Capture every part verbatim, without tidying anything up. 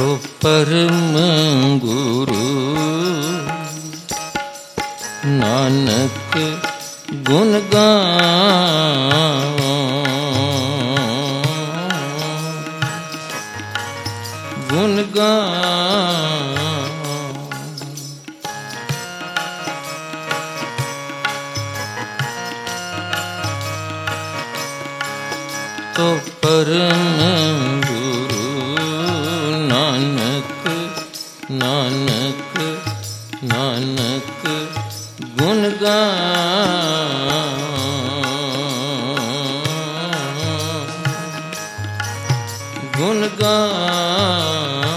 तो परम गुरु नानक गुण गाऊं गुण गाऊं तो परम गुरु नानक नानक नानक गुण गाऊं गुण गाऊं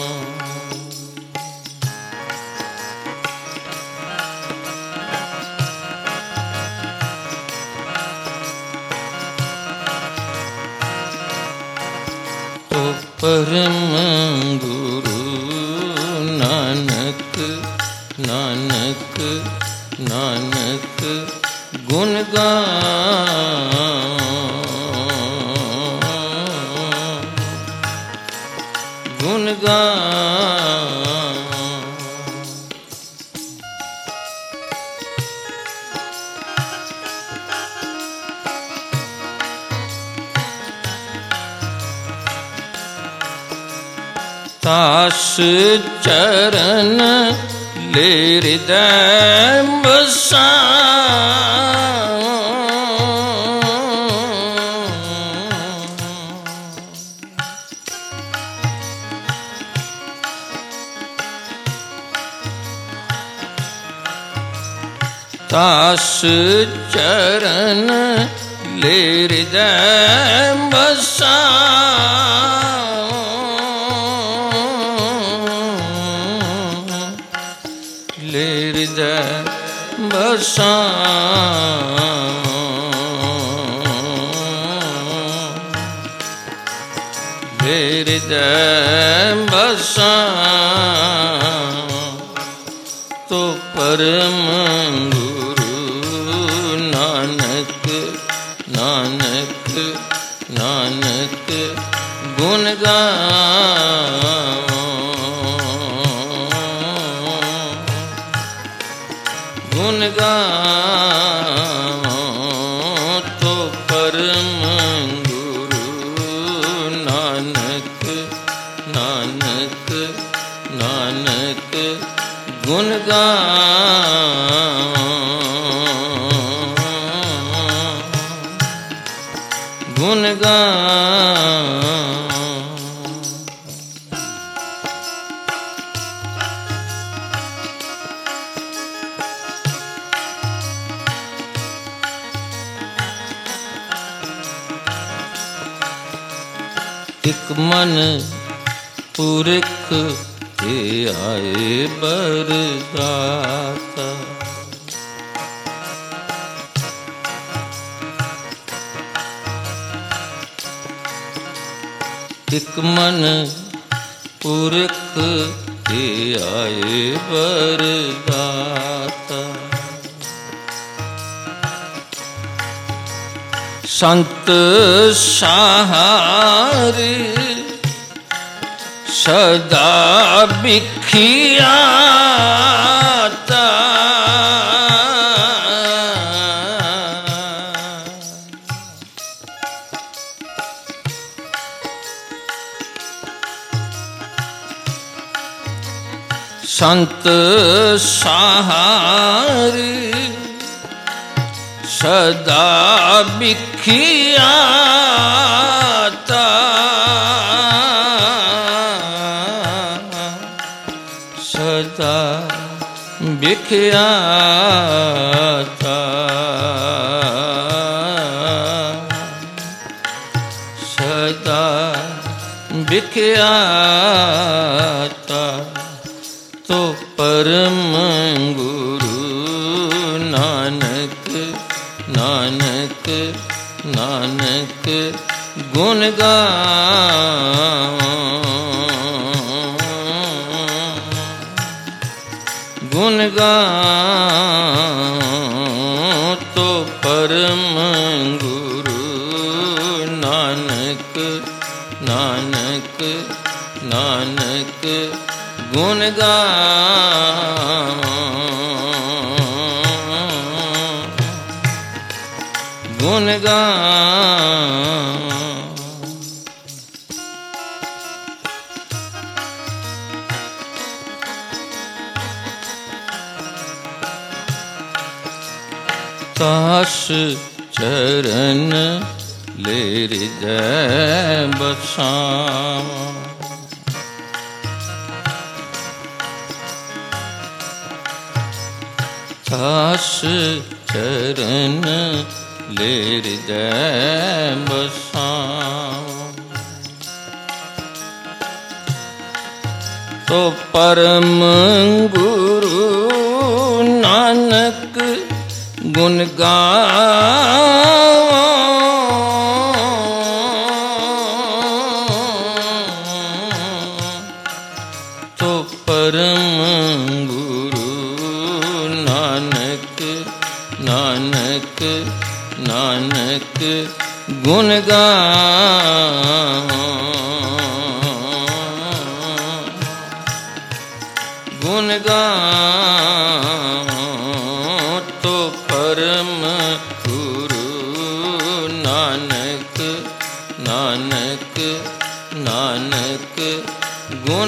तो परम गुरु नानक नानक नानक गुण गाऊं गुण गाऊं तास चरण ले हृदय बसाऊं तास चरण ले हृदय बसाऊं ले हृदय बसाऊं ले हृदय बसाऊं तो परम गुरु नानक नानक नानक गुण गाऊं गुण गाऊं तो परम गुरु नानक नानक नानक गुण गाऊं गुण गाऊं एक मन पुरख के आए बरदाता एक मन पुरख के आए बरदाता संत सहारे सदा बिखियाता संत सहारे सदा बिखियाता सदा बिखियाता सदा बिखियाता तो परम गुरु नानक नानक नानक गुण गाऊं गुण गाऊं तो परम गुरु नानक नानक नानक गुण गाऊं गुण गाऊं। तास चरण ले हृदय बसाऊं। तास चरण ले हृदय बसाऊं। तो परम गुरु नानक गुण गाऊं। तो परम गुरु नानक नानक नानक गुण गाऊं गुण गाऊं। तो परम गुरु नानक नानक नानक गुण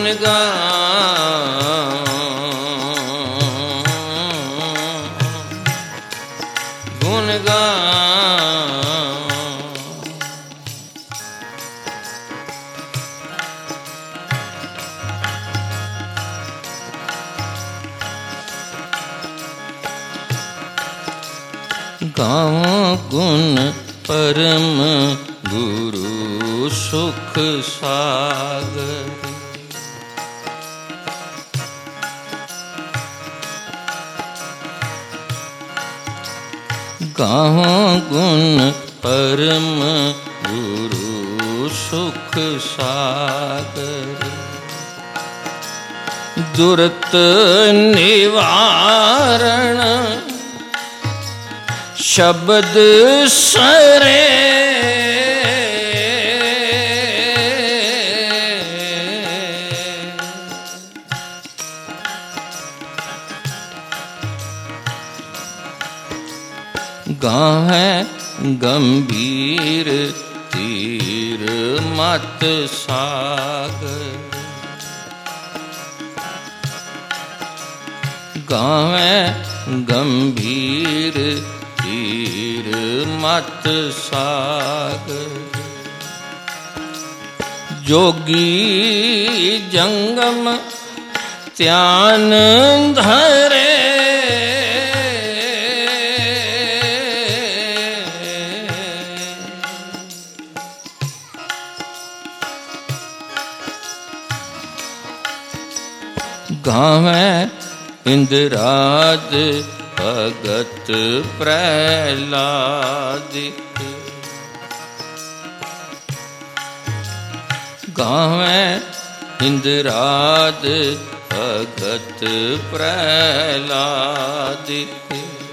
गाऊं गुण गाऊं। गाऊं गुण परम गुरु सुख सागर। गाऊं गुण परम गुरु सुख सागर। दुरत निवारण शब्द सरे। गाहे गंभीर तीर मत सागर। गावे गंभीर तीर मत सागर। जोगी जंगम ध्यान धरे। गावे इंद्राद भगत प्रहलादिक। गावे इंद्राद भगत प्रहलादिक।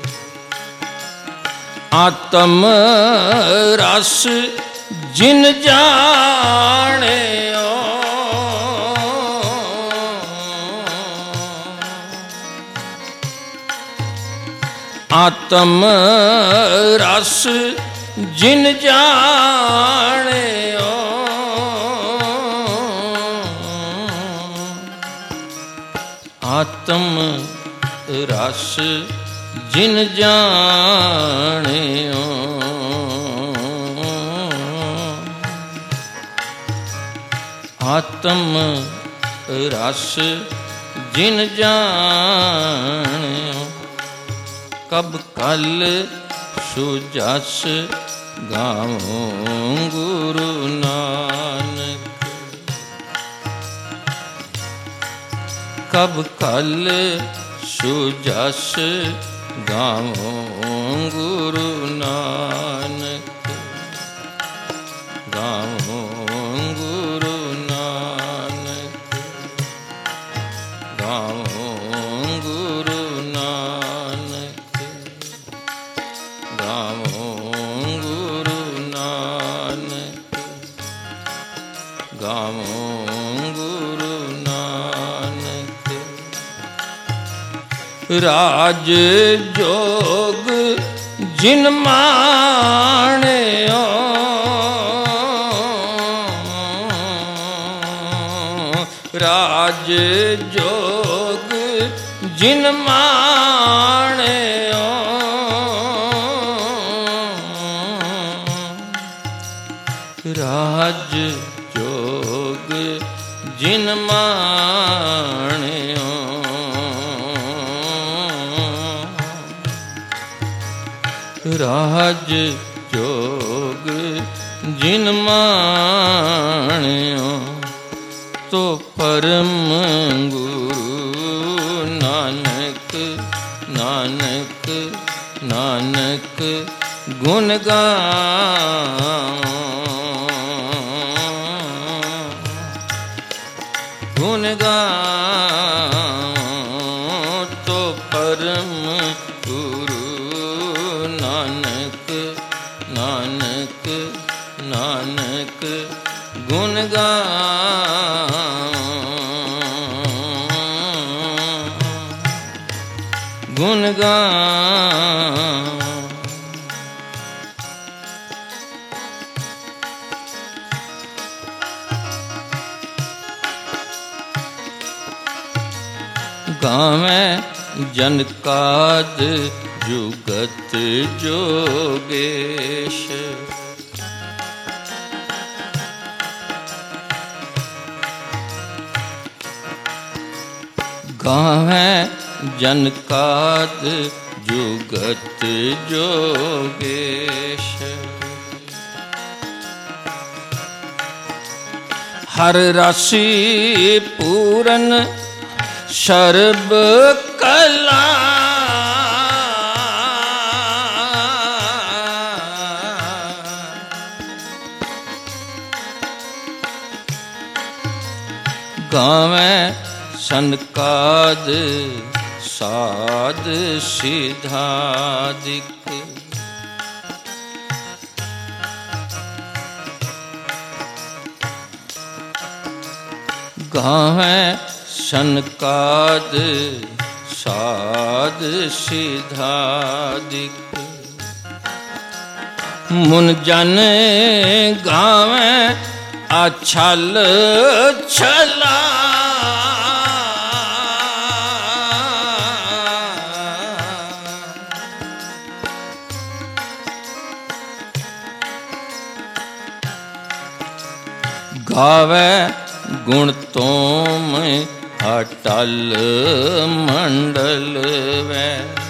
आत्म रस जिन जाने आत्म रस जिन जाने। आत्म रस जिन जाने। आत्म रस जिन जाने। कब कल सुजस गाऊं गुरु नानक। कब कल सुजस गाऊं गुरु नानक। गाऊं गुरु नानक। गाऊं गुरु नानक। गाऊं गुरु नानक। गाऊं गुरु राज जोग जिन माणियो राज जोग जिन माणियो राज जोग जिन माणियो राज जोग जिन माणियो तो परम गुरु नानक नानक नानक गुण गाऊं गुण गाऊं तो परम गुरु नानक नानक नानक गुण गाऊं गुण गाऊं गावें जनकाद जुगत जोगेश गावें जनकाद जुगत जोगेश हर राशि पूरन सर्ब कला गावें सनकाद साध सिद्धादिक गावें सनकाद साध सिद्धादिक मुन जन गावें अछल छला गावे गुण तोम अटल मंडल वे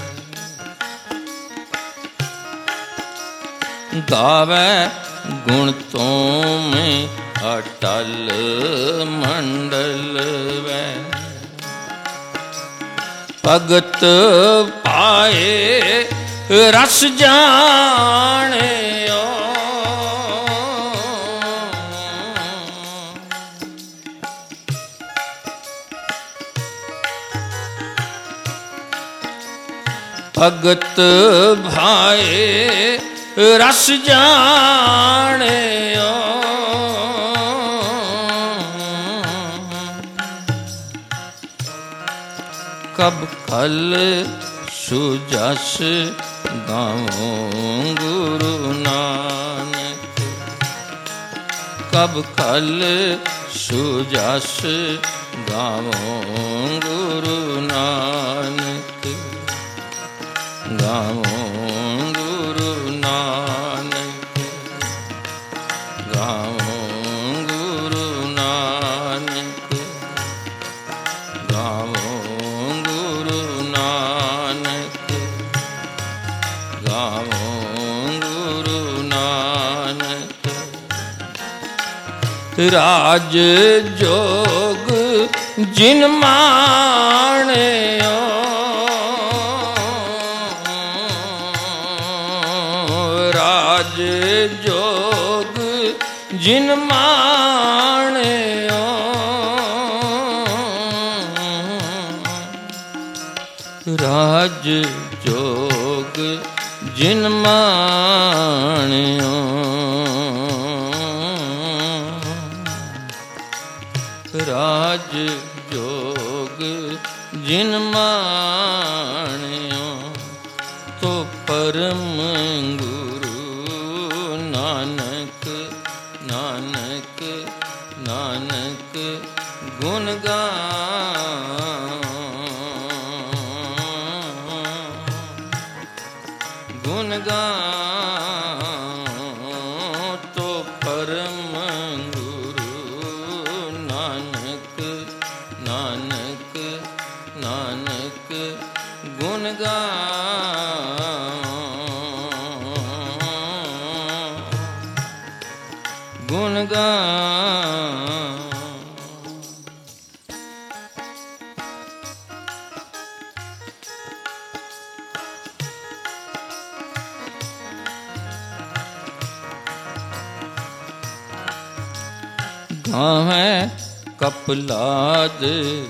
गावे गुण तोम अटल मंडल वे भगत पाए रस जाने भगत भाए रस जाने कब कल सुजस गाऊं गुरु नानक कब कल सुजस गाऊं गुरु नानक गाऊं गुरु नानक गाऊं गुरु नानक गाऊं गुरु नानक गाऊं गुरु नानक राज जोग जिन माणियो राज जोग जिन माणियो राज जोग जिन माणियो राज जोग जिन माणियो गुण गान। गावे कपलाद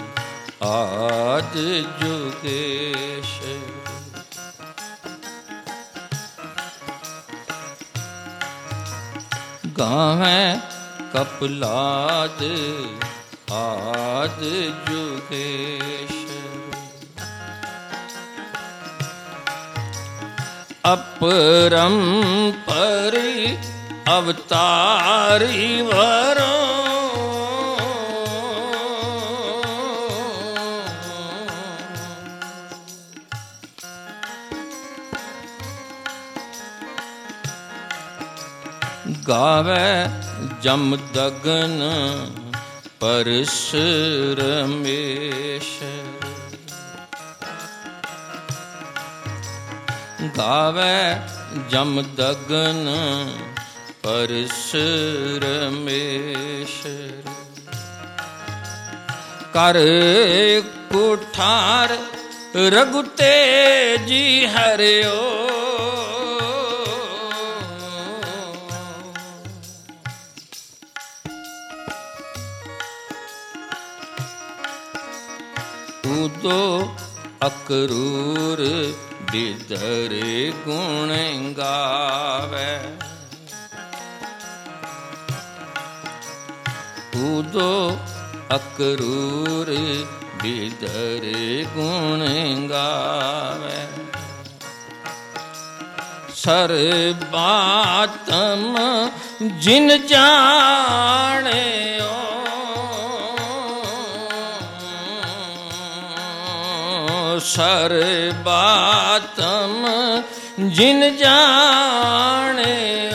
आद जुगेश, गावे कपलाद आद जुगेश। अपरंपरि अवतारी वरो, गावे जमदग्न परश रमेश। गावे जमदग्न परश रमेश। कर कुठार रघुतेजी हरियो, उदो अकरूर बिदर गुण गावे। उदो अकरूर बिदर गुण गावे। सर्बात्म जिन जाने सर्बात्म जिन जाने,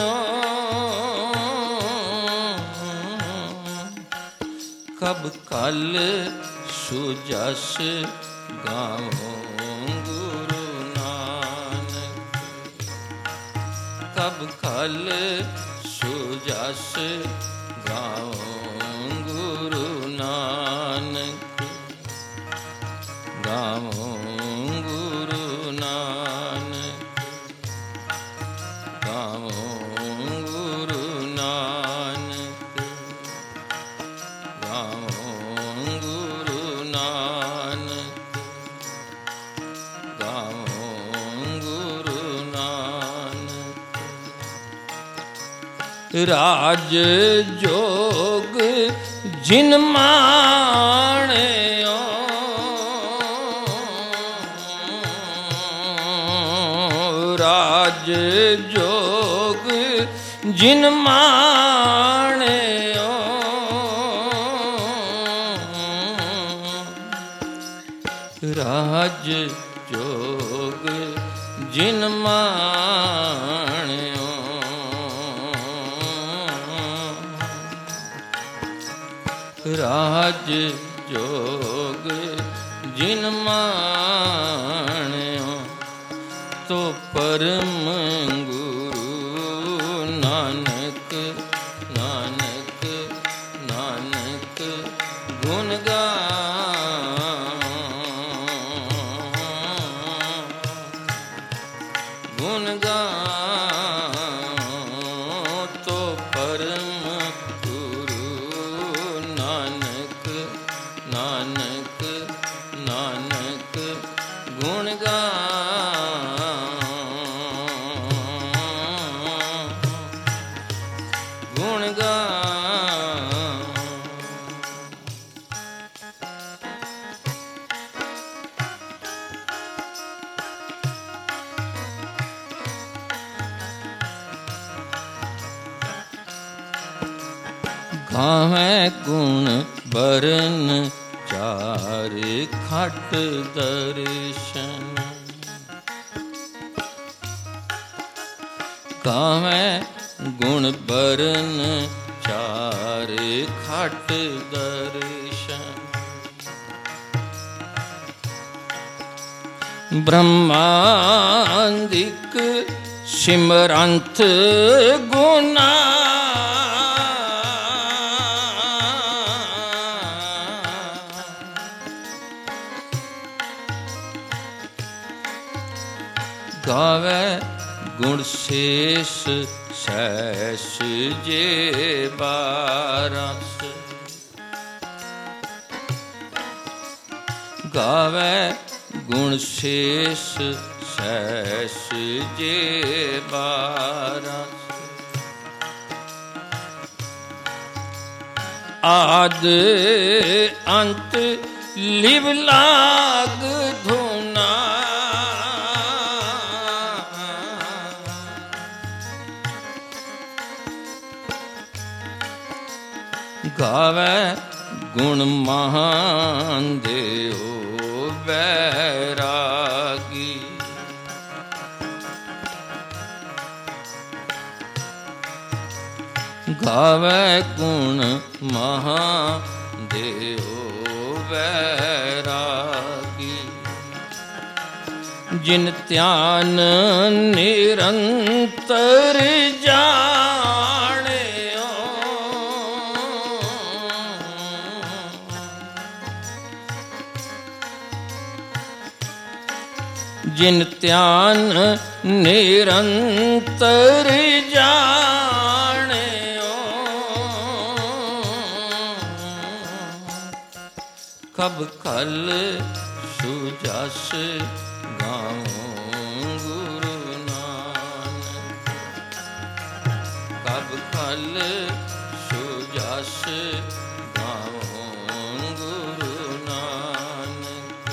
कब कल सुजस गाओ गुरु नानक। कब कल सुजस गाओ गुरु नानक। गाओ गुरु नानक, गाओ गुरु नानक, गाओ गुरु नानक, गाओ गुरु नानक। राज जोग जिन माणे, राज जोग जिन माणे, राज जोग जिन माणे। राज जोग जिन माणे, तो परम गुरु नानक। नानक नानक गुण गान, गुण गान। तो परम गुरु नानक। नानक नानक गुण गान, गुण गान। गावे गुण बरन चार खट दर्शन। गावे गुण बरन चार खट दर्शन। ब्रह्मांदिक सिमरंत गुना, शेष सैस जे बारस गावे गुण शेष सैस जे बारस आद अंत लिव लाग धुना गावे गुण महान देओ बैरागी गावे गुण महादेव बैरागी जिन ध्यान निरंतर जाने जिन ध्यान निरंतर जाने कब कल सुजस गाऊं गुरु नानक कब कल सुजस गाऊं गुरु नानक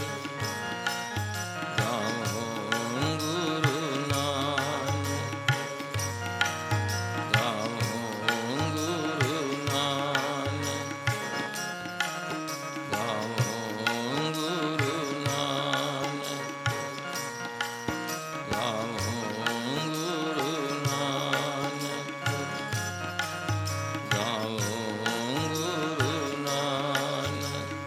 गाऊं गुरु नानक गाऊं गुरु नानक गाऊं गुरु नानक गाऊं गुरु नानक गाऊं गुरु नानक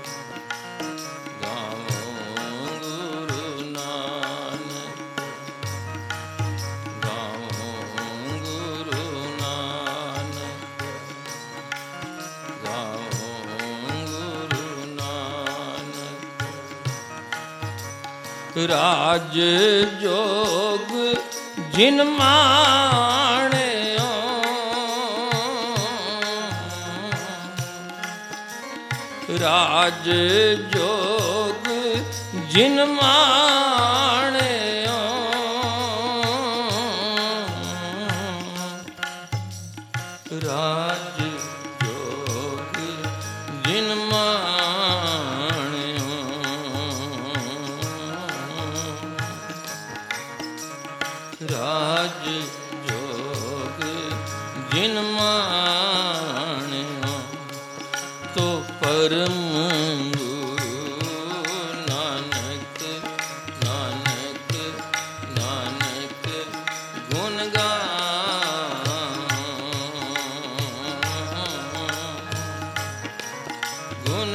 गाऊं गुरु नानक गाऊं गुरु नानक गाऊं गुरु नानक राज जोग जिन माणियो राज जोग जिन माणियो राज जोग जिन माणियो राज जोग जिन माणियो तो परम गुरु नानक नानक नानक गुण गाऊं गुण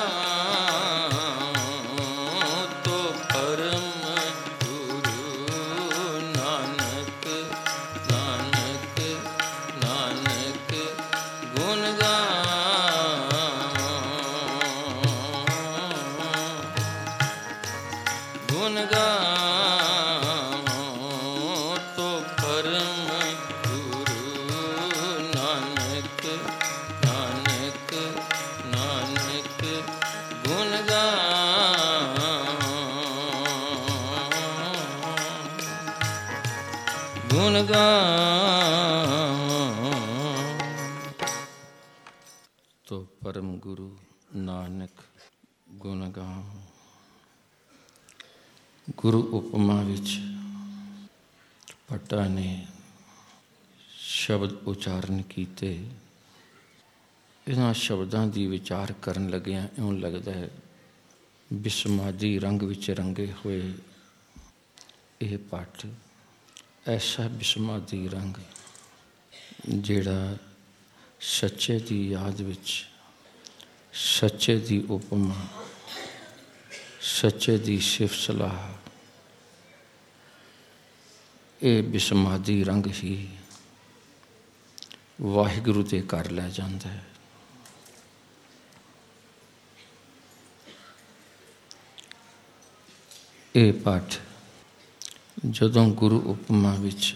गाऊं तो परम गुरु नानक नानक नानक गुण गाऊं गुण गाऊं तो परम गुरु नानक नानक नानक गुण गाऊं गुण गाऊं तो परम गुरु नानक गुण गाऊं गुरु उपमा विच भट्टा ने शब्द उच्चारण कीते इन्हां शब्दां दी विचार करन लगिया इउं लगदा है बिसमादी रंग विच रंगे हुए यह पट ऐसा बिसमादी रंग जिहड़ा सच्चे दी याद विच सच्चे दी उपमा सच्चे दी सिफ सलाह ये बिसमादी रंग ही वाहिगुरु दे घर लै जांदा है। ये पाठ ਜਦੋਂ ਗੁਰੂ ਉਪਮਾ ਵਿੱਚ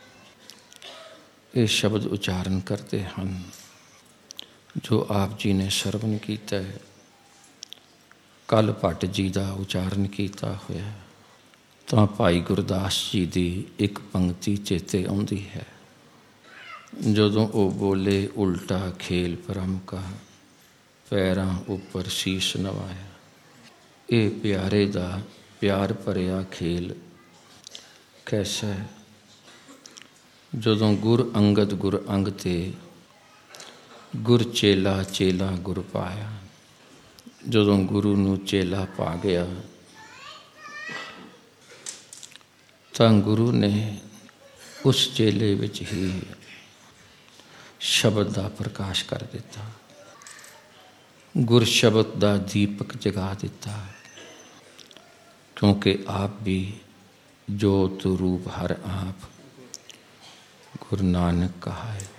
ਇਹ ਸ਼ਬਦ ਉਚਾਰਨ ਕਰਦੇ ਹਨ ਜੋ ਆਪ ਜੀ ਨੇ ਸਰਵਨ ਕੀਤਾ ਹੈ, ਕੱਲ ਭੱਟ ਜੀ ਦਾ ਉਚਾਰਨ ਕੀਤਾ ਹੋਇਆ, ਤਾਂ ਭਾਈ ਗੁਰਦਾਸ ਜੀ ਦੀ ਇੱਕ ਪੰਕਤੀ ਚੇਤੇ ਆਉਂਦੀ ਹੈ। ਜਦੋਂ ਉਹ ਬੋਲੇ, ਉਲਟਾ ਖੇਲ ਪਰਮ ਕਾ, ਪੈਰਾਂ ਉੱਪਰ ਸੀਸ ਨਵਾਇਆ। ਇਹ ਪਿਆਰੇ ਦਾ ਪਿਆਰ ਭਰਿਆ ਖੇਲ ਕੈਸਾ ਹੈ? ਜਦੋਂ ਗੁਰ ਅੰਗਦ ਗੁਰ ਅੰਗ ਤੇ ਗੁਰ ਚੇਲਾ ਚੇਲਾ ਗੁਰ ਪਾਇਆ। ਜਦੋਂ ਗੁਰੂ ਨੂੰ ਚੇਲਾ ਪਾ ਗਿਆ ਤਾਂ ਗੁਰੂ ਨੇ ਉਸ ਚੇਲੇ ਵਿੱਚ ਹੀ ਸ਼ਬਦ ਦਾ ਪ੍ਰਕਾਸ਼ ਕਰ ਦਿੱਤਾ, ਗੁਰ ਸ਼ਬਦ ਦਾ ਦੀਪਕ ਜਗਾ ਦਿੱਤਾ। ਕਿਉਂਕਿ ਆਪ ਵੀ ਜੋਤ ਰੂਪ ਹਰ ਆਪ, ਗੁਰੂ ਨਾਨਕ ਕਹਾ ਹੈ।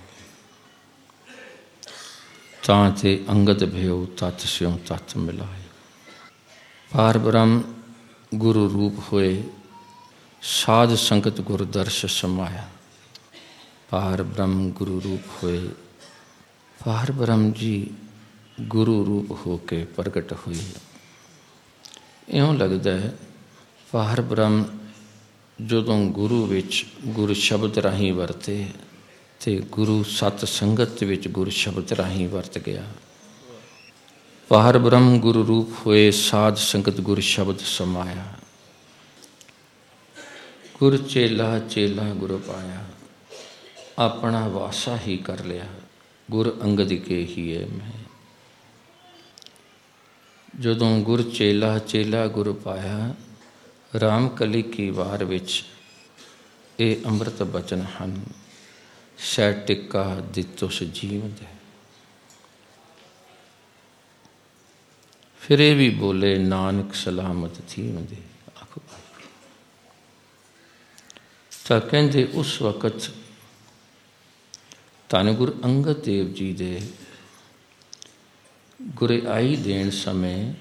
ਤਾਂ ਤੇ ਅੰਗਦ ਭਇਓ ਤਤ ਸਿਉ ਤਤ ਮਿਲਾਏ। ਪਾਰ ਬ੍ਰਹਮ ਗੁਰੂ ਰੂਪ ਹੋਏ, ਸਾਧ ਸੰਗਤ ਗੁਰ ਦਰਸ਼ ਸਮਾਇਆ। ਪਾਰ ਬ੍ਰਹਮ ਗੁਰੂ ਰੂਪ ਹੋਏ, ਪਾਰ ਬ੍ਰਹਮ ਜੀ ਗੁਰੂ ਰੂਪ ਹੋ ਕੇ ਪ੍ਰਗਟ ਹੋਈ। ਇਉਂ ਲੱਗਦਾ ਹੈ ਪਾਰ ਬ੍ਰਹਮ ਜਦੋਂ ਗੁਰੂ ਵਿੱਚ ਗੁਰ ਸ਼ਬਦ ਰਾਹੀਂ ਵਰਤੇ ਤੇ ਗੁਰੂ ਸਤ ਸੰਗਤ ਵਿੱਚ ਗੁਰ ਸ਼ਬਦ ਰਾਹੀਂ ਵਰਤ ਗਿਆ। ਪਾਰ ਬ੍ਰਹਮ ਗੁਰੂ ਰੂਪ ਹੋਏ, ਸਾਧ ਸੰਗਤ ਗੁਰ ਸ਼ਬਦ ਸਮਾਇਆ। ਗੁਰ ਚੇਲਾ ਚੇਲਾ ਗੁਰ ਪਾਇਆ। ਆਪਣਾ ਵਾਸਾ ਹੀ ਕਰ ਲਿਆ, ਗੁਰ ਅੰਗਦ ਕੇ ਹੀ ਹੈ ਮੈਂ। ਜਦੋਂ ਗੁਰ ਚੇਲਾ ਚੇਲਾ ਗੁਰ ਪਾਇਆ, ਰਾਮ ਕਲੀ ਕੀ ਵਾਰ ਵਿੱਚ ਇਹ ਅੰਮ੍ਰਿਤ ਬਚਨ ਹਨ। ਸੈ ਟਿੱਕਾ ਦਿੱਤੁਸ ਜੀਵ ਦੇ। ਫਿਰ ਇਹ ਵੀ ਬੋਲੇ, ਨਾਨਕ ਸਲਾਮਤ ਥੀਮ ਦੇ। ਆਖੋ ਤਾਂ ਕਹਿੰਦੇ ਉਸ ਵਕਤ ਧੰਨ ਗੁਰੂ ਅੰਗਦ ਦੇਵ ਜੀ ਦੇ ਗੁਰਿਆਈ ਦੇਣ ਸਮੇਂ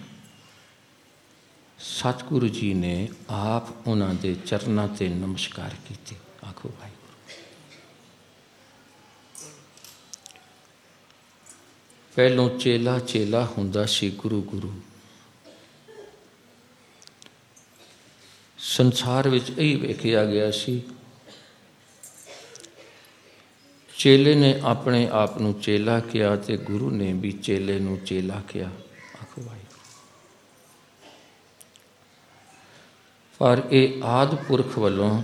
ਸਤਿਗੁਰੂ ਜੀ ਨੇ ਆਪ ਉਹਨਾਂ ਦੇ ਚਰਨਾਂ 'ਤੇ ਨਮਸਕਾਰ ਕੀਤੇ। ਆਖੋ ਵਾਹਿਗੁਰੂ। ਪਹਿਲੋਂ ਚੇਲਾ ਚੇਲਾ ਹੁੰਦਾ ਸੀ, ਗੁਰੂ ਗੁਰੂ। ਸੰਸਾਰ ਵਿੱਚ ਇਹੀ ਵੇਖਿਆ ਗਿਆ ਸੀ, ਚੇਲੇ ਨੇ ਆਪਣੇ ਆਪ ਨੂੰ ਚੇਲਾ ਕਿਹਾ ਤੇ ਗੁਰੂ ਨੇ ਵੀ ਚੇਲੇ ਨੂੰ ਚੇਲਾ ਕਿਹਾ। ਆਖੋ ਵਾਹਿਗੁਰੂ। ਪਰ ਇਹ ਆਦਿ ਪੁਰਖ ਵੱਲੋਂ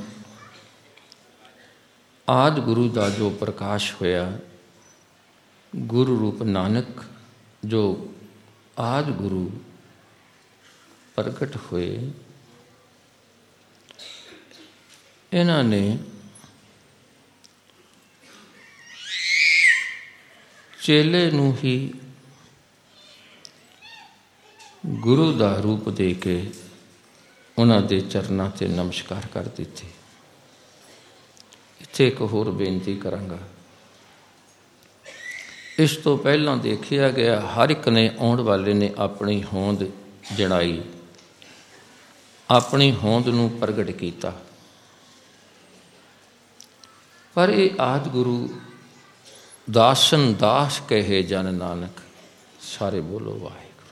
ਆਦਿ ਗੁਰੂ ਦਾ ਜੋ ਪ੍ਰਕਾਸ਼ ਹੋਇਆ, ਗੁਰੂ ਰੂਪ ਨਾਨਕ ਜੋ ਆਦਿ ਗੁਰੂ ਪ੍ਰਗਟ ਹੋਏ, ਇਹਨਾਂ ਨੇ ਚੇਲੇ ਨੂੰ ਹੀ ਗੁਰੂ ਦਾ ਰੂਪ ਦੇ ਕੇ ਉਹਨਾਂ ਦੇ ਚਰਨਾਂ 'ਤੇ ਨਮਸਕਾਰ ਕਰ ਦਿੱਤੇ। ਇੱਥੇ ਇੱਕ ਹੋਰ ਬੇਨਤੀ ਕਰਾਂਗਾ। ਇਸ ਤੋਂ ਪਹਿਲਾਂ ਦੇਖਿਆ ਗਿਆ ਹਰ ਇੱਕ ਨੇ, ਆਉਣ ਵਾਲੇ ਨੇ ਆਪਣੀ ਹੋਂਦ ਜਣਾਈ, ਆਪਣੀ ਹੋਂਦ ਨੂੰ ਪ੍ਰਗਟ ਕੀਤਾ। ਪਰ ਇਹ ਆਦਿ ਗੁਰੂ ਦਾਸਨ ਦਾਸ ਕਹੇ ਜਨ ਨਾਨਕ। ਸਾਰੇ ਬੋਲੋ ਵਾਹਿਗੁਰੂ।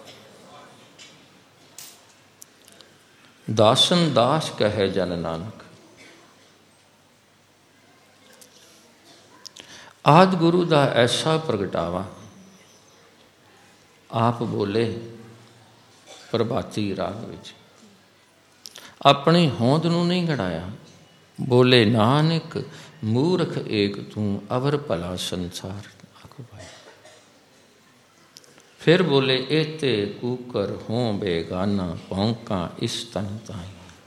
ਦਾਸਨ ਦਾਸ ਕਹੇ ਜਨ ਨਾਨਕ। ਆਦਿ ਗੁਰੂ ਦਾ ਐਸਾ ਪ੍ਰਗਟਾਵਾ ਆਪ ਬੋਲੇ ਪ੍ਰਭਾਤੀ ਰਾਗ ਵਿੱਚ, ਆਪਣੀ ਹੋਂਦ ਨੂੰ ਨਹੀਂ ਗਣਾਇਆ। ਬੋਲੇ, ਨਾਨਕ ਮੂਰਖ ਏਕ ਤੂੰ, ਅਵਰ ਭਲਾ ਸੰਸਾਰ। ਆਖੋ ਭਾਈ। ਫਿਰ ਬੋਲੇ, ਏਤੇ ਕੂਕਰ ਹੋਂ ਬੇਗਾਨਾ, ਭੌਂਕਾਂ ਇਸ ਤਨ ਤਾਈ।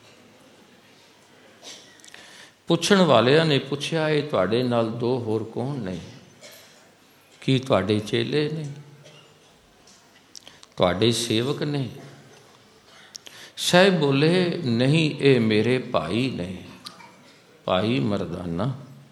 ਪੁੱਛਣ ਵਾਲਿਆਂ ਨੇ ਪੁੱਛਿਆ, ਇਹ ਤੁਹਾਡੇ ਨਾਲ ਦੋ ਹੋਰ ਕੌਣ ਨੇ? ਕੀ ਤੁਹਾਡੇ ਚੇਲੇ ਨੇ, ਤੁਹਾਡੇ ਸੇਵਕ ਨੇ? ਸਾਹਿਬ ਬੋਲੇ, ਨਹੀਂ, ਇਹ ਮੇਰੇ ਭਾਈ ਨੇ, ਭਾਈ ਮਰਦਾਨਾ,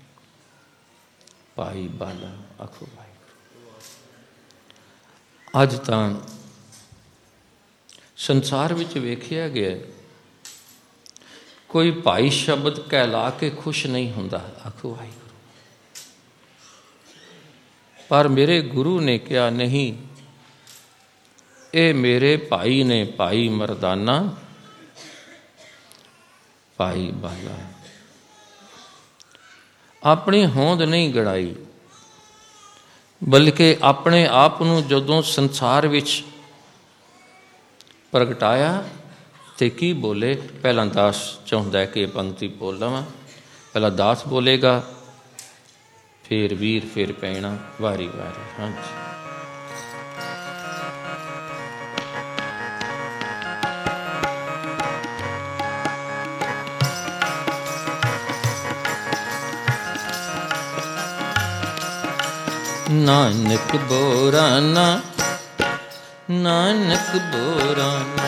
ਭਾਈ ਬਾਲਾ। ਆਖੋ ਵਾਹਿਗੁਰੂ। ਅੱਜ ਤਾਂ ਸੰਸਾਰ ਵਿੱਚ ਵੇਖਿਆ ਗਿਆ ਕੋਈ ਭਾਈ ਸ਼ਬਦ ਕਹਿਲਾ ਕੇ ਖੁਸ਼ ਨਹੀਂ ਹੁੰਦਾ। ਆਖੋ ਵਾਹਿਗੁਰੂ। ਪਰ ਮੇਰੇ ਗੁਰੂ ਨੇ ਕਿਹਾ ਨਹੀਂ, ਇਹ ਮੇਰੇ ਭਾਈ ਨੇ, ਭਾਈ ਮਰਦਾਨਾ, ਭਾਈ ਬਾਲਾ। ਆਪਣੀ ਹੋਂਦ ਨਹੀਂ ਗੜਾਈ, ਬਲਕਿ ਆਪਣੇ ਆਪ ਨੂੰ ਜਦੋਂ ਸੰਸਾਰ ਵਿੱਚ ਪ੍ਰਗਟਾਇਆ ਤੇ ਕੀ ਬੋਲੇ। ਪਹਿਲਾਂ ਦਾਸ ਚਾਹੁੰਦਾ ਕਿ ਇਹ ਪੰਕਤੀ ਬੋਲ ਲਵਾਂ। ਪਹਿਲਾਂ ਦਾਸ ਬੋਲੇਗਾ, ਫਿਰ ਵੀਰ, ਫਿਰ ਪੈਣਾ, ਵਾਰੀ ਵਾਰੀ। ਹਾਂਜੀ। ਨਾਨਕ ਬੋਰਾਨਾ, ਨਾਨਕ ਬੋਰਾਨਾ,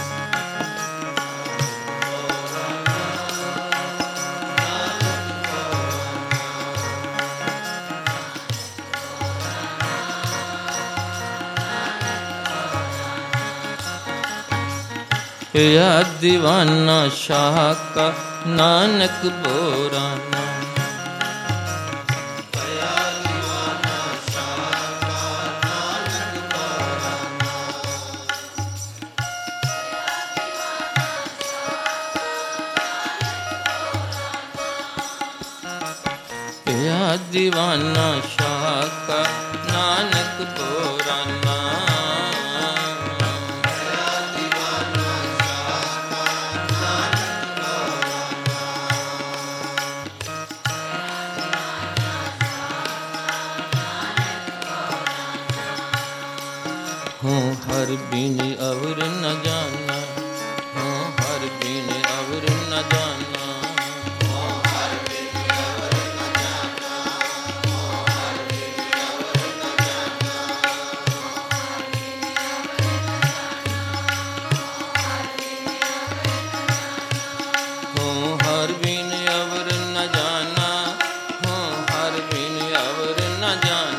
या दीवाना शाह का नानक बोराना। या दीवाना शाह का नानक बोराना। हूँ हर बिन अवर न जाना, हूँ हर बिन अवर न जाना, हूँ हर बिन अवर न जाना, हूँ हर बिन अवर न जाना, हूँ हर बिन अवर न जाना, हूँ हर बिन अवर न जाना।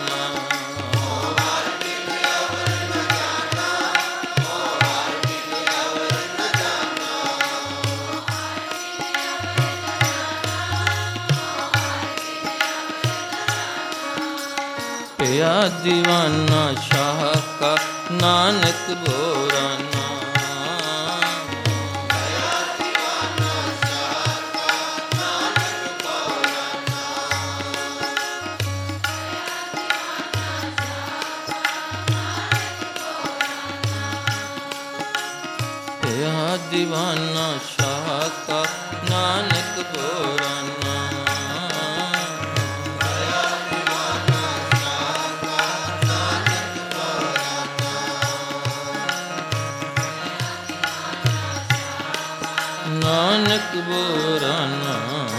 या दीवाना शाह का नानक बोराना। या दीवाना शाह का नानक बोराना। या दीवाना शाह का नानक बोराना। नानक बोराना।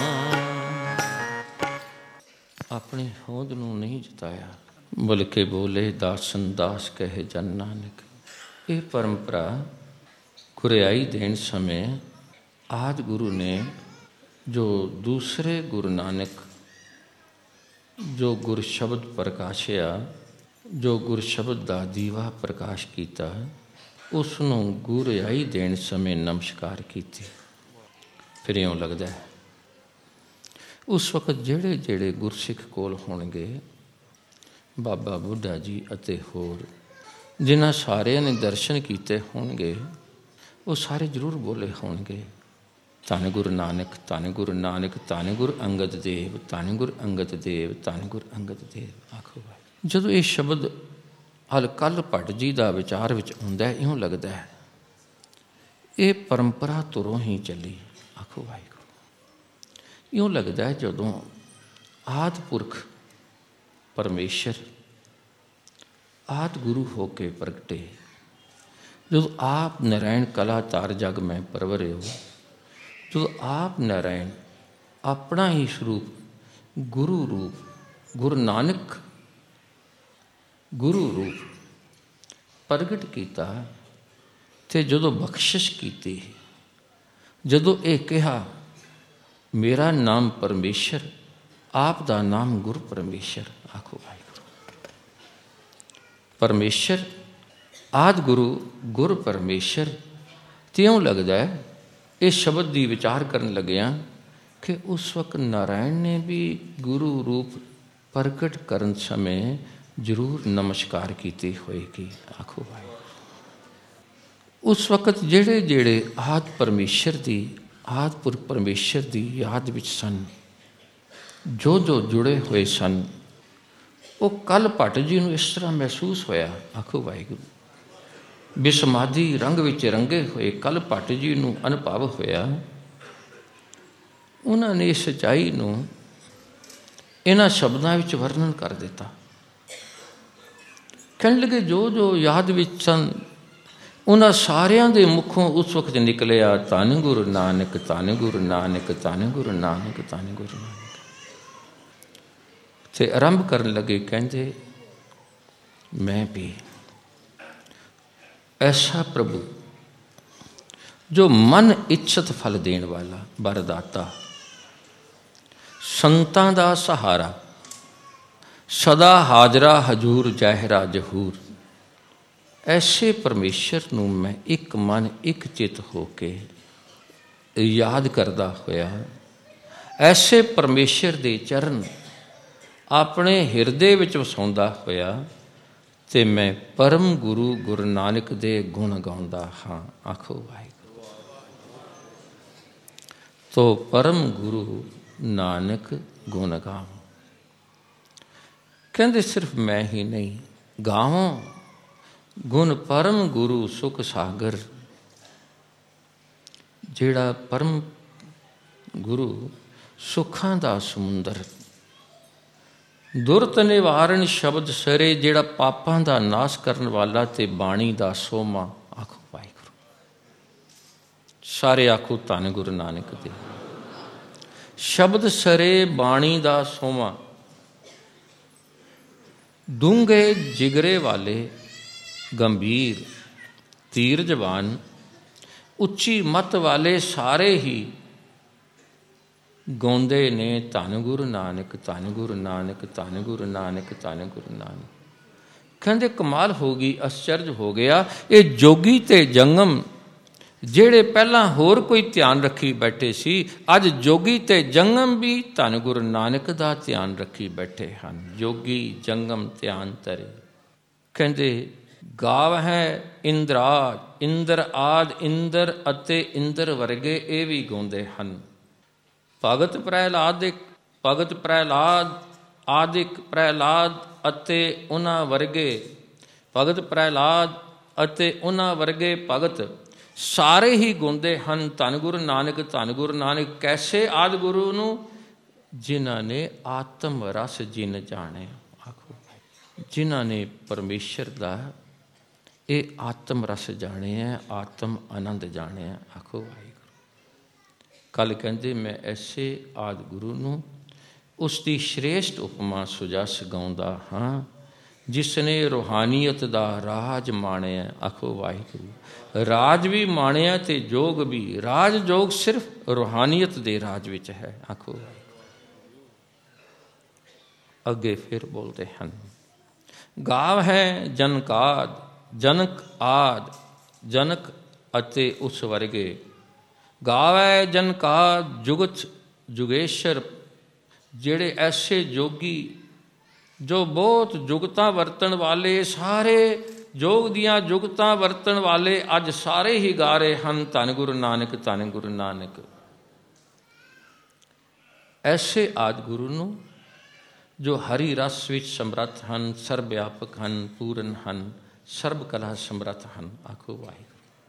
अपनी होंद नूं नहीं जताया, बल्कि बोले दासन दास कहे जन नानक। ये परंपरा गुरियाई देन समय आदि गुरु ने जो दूसरे गुरु नानक जो गुर शब्द प्रकाशिया, जो गुर शब्द दा दीवा प्रकाश किया, उसनों गुरियाई देन समय नमस्कार की। फिर इउं लगता है उस वक्त जेड़े जेड़े गुरसिख कोल होणगे, बाबा बुढ़ा जी अते होर जिन्हां सारिਆਂ ने दर्शन किए होणगे, वो सारे जरूर बोले होणगे धन गुरु नानक, धन गुरु नानक, धन गुरु अंगद देव, धन गुरु अंगद देव, धन गुरु अंगद देव। आखो भाई जदों ये शब्द हल कल भट्ट जी का विचार विच आउंदा है, इउं लगता है ये परंपरा तुरों ही चली। आखो वाहिगुरू। इउं लगता है जदों आदि पुरख परमेश्वर आदि गुरु होके प्रगटे, जदों आप नारायण कला तार जग में परवरे हो, जदों आप नारायण अपना ही स्वरूप गुरु रूप गुरु नानक गुरु रूप प्रगट किया, ते जदों बख्शिश की, जदों ये कहा मेरा नाम परमेश्वर, आप दा नाम गुरु परमेश्वर। आखो वाहिगुरू। परमेश्वर आदि गुरु गुरु परमेश्वर। त्यों लगता है ਇਹ ਸ਼ਬਦ ਦੀ ਵਿਚਾਰ ਕਰਨ ਲੱਗਿਆ ਕਿ ਉਸ ਵਕਤ ਨਾਰਾਇਣ ਨੇ ਵੀ ਗੁਰੂ ਰੂਪ ਪ੍ਰਗਟ ਕਰਨ ਸਮੇਂ ਜ਼ਰੂਰ ਨਮਸਕਾਰ ਕੀਤੀ ਹੋਏਗੀ। ਆਖੋ ਭਾਈ, ਉਸ ਵਕਤ ਜਿਹੜੇ ਜਿਹੜੇ ਆਦਿ ਪਰਮੇਸ਼ਰ ਦੀ ਆਦਿ ਪੁਰਖ ਪਰਮੇਸ਼ਰ ਦੀ ਯਾਦ ਵਿੱਚ ਸਨ, ਜੋ ਜੋ ਜੁੜੇ ਹੋਏ ਸਨ, ਉਹ ਕੱਲ ਭੱਟ ਜੀ ਨੂੰ ਇਸ ਤਰ੍ਹਾਂ ਮਹਿਸੂਸ ਹੋਇਆ। ਆਖੋ ਵਾਹਿਗੁਰੂ, ਬਿਸਮਾਦੀ ਰੰਗ ਵਿੱਚ ਰੰਗੇ ਹੋਏ ਕੱਲ ਭੱਟ ਜੀ ਨੂੰ ਅਨੁਭਵ ਹੋਇਆ। ਉਹਨਾਂ ਨੇ ਸੱਚਾਈ ਨੂੰ ਇਹਨਾਂ ਸ਼ਬਦਾਂ ਵਿੱਚ ਵਰਣਨ ਕਰ ਦਿੱਤਾ। ਕਹਿਣ ਲੱਗੇ ਜੋ ਜੋ ਯਾਦ ਵਿੱਚ ਸਨ ਉਹਨਾਂ ਸਾਰਿਆਂ ਦੇ ਮੁਖੋਂ ਉਸ ਵਕਤ ਨਿਕਲਿਆ, ਧੰਨ ਗੁਰੂ ਨਾਨਕ, ਧੰਨ ਗੁਰੂ ਨਾਨਕ, ਧੰਨ ਗੁਰੂ ਨਾਨਕ, ਧੰਨ ਗੁਰੂ ਨਾਨਕ। ਤੇ ਆਰੰਭ ਕਰਨ ਲੱਗੇ, ਕਹਿੰਦੇ ਮੈਂ ਵੀ ਐਸਾ ਪ੍ਰਭੂ ਜੋ ਮਨ ਇੱਛਤ ਫਲ ਦੇਣ ਵਾਲਾ, ਵਰਦਾਤਾ, ਸੰਤਾਂ ਦਾ ਸਹਾਰਾ, ਸਦਾ ਹਾਜ਼ਰਾ ਹਜੂਰ ਜ਼ਾਹਿਰਾ ਜ਼ਹੂਰ, ਐਸੇ ਪਰਮੇਸ਼ਰ ਨੂੰ ਮੈਂ ਇੱਕ ਮਨ ਇੱਕ ਚਿੱਤ ਹੋ ਕੇ ਯਾਦ ਕਰਦਾ ਹੋਇਆ, ਐਸੇ ਪਰਮੇਸ਼ਰ ਦੇ ਚਰਨ ਆਪਣੇ ਹਿਰਦੇ ਵਿੱਚ ਵਸਾਉਂਦਾ ਹੋਇਆ, ਤੇ ਮੈਂ ਪਰਮ ਗੁਰੂ ਗੁਰੂ ਨਾਨਕ ਦੇ ਗੁਣ ਗਾਉਂਦਾ ਹਾਂ। ਆਖੋ ਵਾਹਿਗੁਰੂ। ਤੋ ਪਰਮ ਗੁਰੂ ਨਾਨਕ ਗੁਣ ਗਾਵਾਂ। ਕਹਿੰਦੇ ਸਿਰਫ ਮੈਂ ਹੀ ਨਹੀਂ, ਗਾਵਾਂ ਗੁਣ ਪਰਮ ਗੁਰੂ ਸੁਖ ਸਾਗਰ, ਜਿਹੜਾ ਪਰਮ ਗੁਰੂ ਸੁੱਖਾਂ ਦਾ ਸਮੁੰਦਰ, ਦੁਰਤ ਨਿਵਾਰਨ ਸ਼ਬਦ ਸਰੇ, ਜਿਹੜਾ ਪਾਪਾਂ ਦਾ ਨਾਸ਼ ਕਰਨ ਵਾਲਾ ਤੇ ਬਾਣੀ ਦਾ ਸੋਮਾ। ਆਖੋ ਵਾਹਿਗੁਰੂ। ਸਾਰੇ ਆਖੋ ਧੰਨ ਗੁਰੂ ਨਾਨਕ ਦੇ। ਸ਼ਬਦ ਸਰੇ ਬਾਣੀ ਦਾ ਸੋਮਾ, ਡੂੰਘੇ ਜਿਗਰੇ ਵਾਲੇ, ਗੰਭੀਰ ਤੀਰ ਜਵਾਨ, ਉੱਚੀ ਮੱਤ ਵਾਲੇ ਸਾਰੇ ਹੀ ਗਾਉਂਦੇ ਨੇ ਧੰਨ ਗੁਰੂ ਨਾਨਕ, ਧੰਨ ਗੁਰੂ ਨਾਨਕ, ਧੰਨ ਗੁਰੂ ਨਾਨਕ, ਧੰਨ ਗੁਰੂ ਨਾਨਕ। ਕਹਿੰਦੇ ਕਮਾਲ ਹੋ ਗਈ, ਅਸਚਰਜ ਹੋ ਗਿਆ। ਇਹ ਜੋਗੀ ਤੇ ਜੰਗਮ ਜਿਹੜੇ ਪਹਿਲਾਂ ਹੋਰ ਕੋਈ ਧਿਆਨ ਰੱਖੀ ਬੈਠੇ ਸੀ, ਅੱਜ ਜੋਗੀ ਤੇ ਜੰਗਮ ਵੀ ਧੰਨ ਗੁਰੂ ਨਾਨਕ ਦਾ ਧਿਆਨ ਰੱਖੀ ਬੈਠੇ ਹਨ। ਜੋਗੀ ਜੰਗਮ ਧਿਆਨ ਧਰੇ। ਕਹਿੰਦੇ ਗਾਵ ਹੈ ਇੰਦਰਾਜ, ਇੰਦਰ ਆਦ, ਇੰਦਰ ਅਤੇ ਇੰਦਰ ਵਰਗੇ ਇਹ ਵੀ ਗਾਉਂਦੇ ਹਨ। ਭਗਤ ਪ੍ਰਹਿਲਾਦ, ਭਗਤ ਪ੍ਰਹਿਲਾਦ ਆਦਿਕ ਪ੍ਰਹਿਲਾਦ ਅਤੇ ਉਹਨਾਂ ਵਰਗੇ ਭਗਤ ਪ੍ਰਹਿਲਾਦ ਅਤੇ ਉਹਨਾਂ ਵਰਗੇ ਭਗਤ ਸਾਰੇ ਹੀ ਗਾਉਂਦੇ ਹਨ ਧੰਨ ਗੁਰੂ ਨਾਨਕ, ਧੰਨ ਗੁਰੂ ਨਾਨਕ। ਕੈਸੇ ਆਦਿ ਗੁਰੂ ਨੂੰ? ਜਿਨ੍ਹਾਂ ਨੇ ਆਤਮ ਰਸ ਜਿਨ ਜਾਣੇ। ਆਖੋ, ਜਿਨ੍ਹਾਂ ਨੇ ਪਰਮੇਸ਼ਰ ਦਾ ਇਹ ਆਤਮ ਰਸ ਜਾਣਿਆ, ਆਤਮ ਆਨੰਦ ਜਾਣਿਆ। ਆਖੋ ਵਾਹਿਗੁਰੂ। ਕੱਲ ਕਹਿੰਦੇ ਮੈਂ ਐਸੇ ਆਦਿ ਗੁਰੂ ਨੂੰ ਉਸ ਦੀ ਸ਼੍ਰੇਸ਼ਟ ਉਪਮਾ ਸੁਜਸ ਗਾਉਂਦਾ ਹਾਂ, ਜਿਸ ਨੇ ਰੂਹਾਨੀਅਤ ਦਾ ਰਾਜ ਮਾਣਿਆ। ਆਖੋ ਵਾਹਿਗੁਰੂ। ਰਾਜ ਵੀ ਮਾਣਿਆ ਤੇ ਜੋਗ ਵੀ। ਰਾਜ ਜੋਗ ਸਿਰਫ ਰੂਹਾਨੀਅਤ ਦੇ ਰਾਜ ਵਿੱਚ ਹੈ। ਆਖੋ ਵਾਹਿਗੁਰੂ। ਅੱਗੇ ਫਿਰ ਬੋਲਦੇ ਹਨ, ਗਾਵ ਹੈ ਜਨਕਾਦ, ਜਨਕ ਆਦ, ਜਨਕ ਅਤੇ ਉਸ ਵਰਗੇ। ਗਾਵੈ ਜਨਕਾਦ ਜੁਗਤ ਜੁਗੇਸ਼ਰ, ਜਿਹੜੇ ਐਸੇ ਜੋਗੀ ਜੋ ਬਹੁਤ ਜੁਗਤਾਂ ਵਰਤਣ ਵਾਲੇ, ਸਾਰੇ ਜੋਗ ਦੀਆਂ ਜੁਗਤਾਂ ਵਰਤਣ ਵਾਲੇ ਅੱਜ ਸਾਰੇ ਹੀ ਗਾ ਰਹੇ ਹਨ ਧੰਨ ਗੁਰੂ ਨਾਨਕ, ਧੰਨ ਗੁਰੂ ਨਾਨਕ। ਐਸੇ ਆਦਿ ਗੁਰੂ ਨੂੰ ਜੋ ਹਰੀ ਰਸ ਵਿੱਚ ਸਮਰੱਥ ਹਨ, ਸਰਬ ਵਿਆਪਕ ਹਨ, ਪੂਰਨ ਹਨ, ਸਰਬ ਕਲਾ ਸਮਰੱਥ ਹਨ। ਆਖੋ ਵਾਹਿਗੁਰੂ।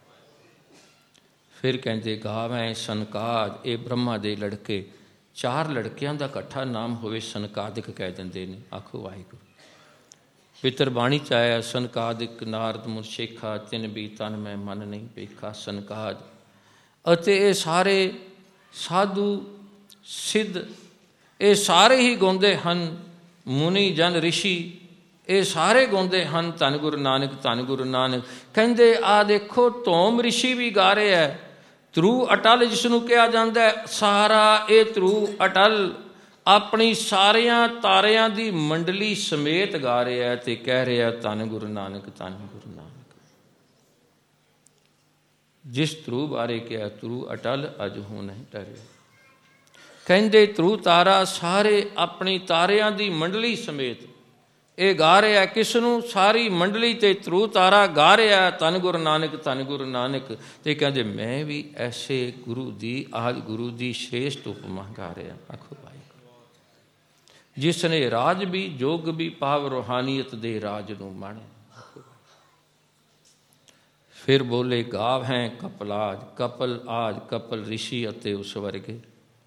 ਫਿਰ ਕਹਿੰਦੇ ਗਾਵੈ ਸਨਕਾਦ, ਇਹ ਬ੍ਰਹਮਾ ਦੇ ਲੜਕੇ, ਚਾਰ ਲੜਕਿਆਂ ਦਾ ਇਕੱਠਾ ਨਾਮ ਹੋਵੇ ਸਨਕਾਦਿਕ ਕਹਿ ਦਿੰਦੇ ਨੇ। ਆਖੋ ਵਾਹਿਗੁਰੂ। ਪਿਤਰ ਬਾਣੀ ਚ ਆਇਆ ਸਨਕਾਦਿਕ ਨਾਰਦ ਮੁਰਸ਼ੇਖਾ, ਤਿੰਨ ਵੀ ਤਨ ਮੈਂ ਮਨ ਨਹੀਂ ਵੇਖਾ। ਸਨਕਾਦ ਅਤੇ ਇਹ ਸਾਰੇ ਸਾਧੂ ਸਿੱਧ, ਇਹ ਸਾਰੇ ਹੀ ਗਾਉਂਦੇ ਹਨ। ਮੁਨੀ ਜਨ ਰਿਸ਼ੀ, ਇਹ ਸਾਰੇ ਗਾਉਂਦੇ ਹਨ ਧੰਨ ਗੁਰੂ ਨਾਨਕ, ਧੰਨ ਗੁਰੂ ਨਾਨਕ। ਕਹਿੰਦੇ ਆਹ ਦੇਖੋ ਧੋਮ ਰਿਸ਼ੀ ਵੀ ਗਾ ਰਹੇ ਹੈ। ਧਰੂ ਅਟਲ ਜਿਸ ਨੂੰ ਕਿਹਾ ਜਾਂਦਾ ਹੈ, ਸਾਰਾ ਇਹ ਧਰੂ ਅਟਲ ਆਪਣੀ ਸਾਰਿਆਂ ਤਾਰਿਆਂ ਦੀ ਮੰਡਲੀ ਸਮੇਤ ਗਾ ਰਿਹਾ ਤੇ ਕਹਿ ਰਿਹਾ ਧੰਨ ਗੁਰੂ ਨਾਨਕ, ਧੰਨ ਗੁਰੂ ਨਾਨਕ। जिस ध्रुव बारे क्या ध्रुव अटल अज हो नहीं टरिया। कहते ध्रुव तारा सारे अपनी तारियां दी मंडली समेत ये गा रहा किसनू, सारी मंडली ते ध्रुव तारा गा रहा धन गुरु नानक धन गुरु नानक। ते कहते मैं भी ऐसे गुरु दी आज गुरु दी श्रेष्ठ उपमा गा रहा। आखो भाई जिसने राज भी जोग भी पाव रूहानियत दे राज नू माणे। फिर बोले गाव हैं कपलाज कपल आज कपल ऋषि अते उस वर्गे।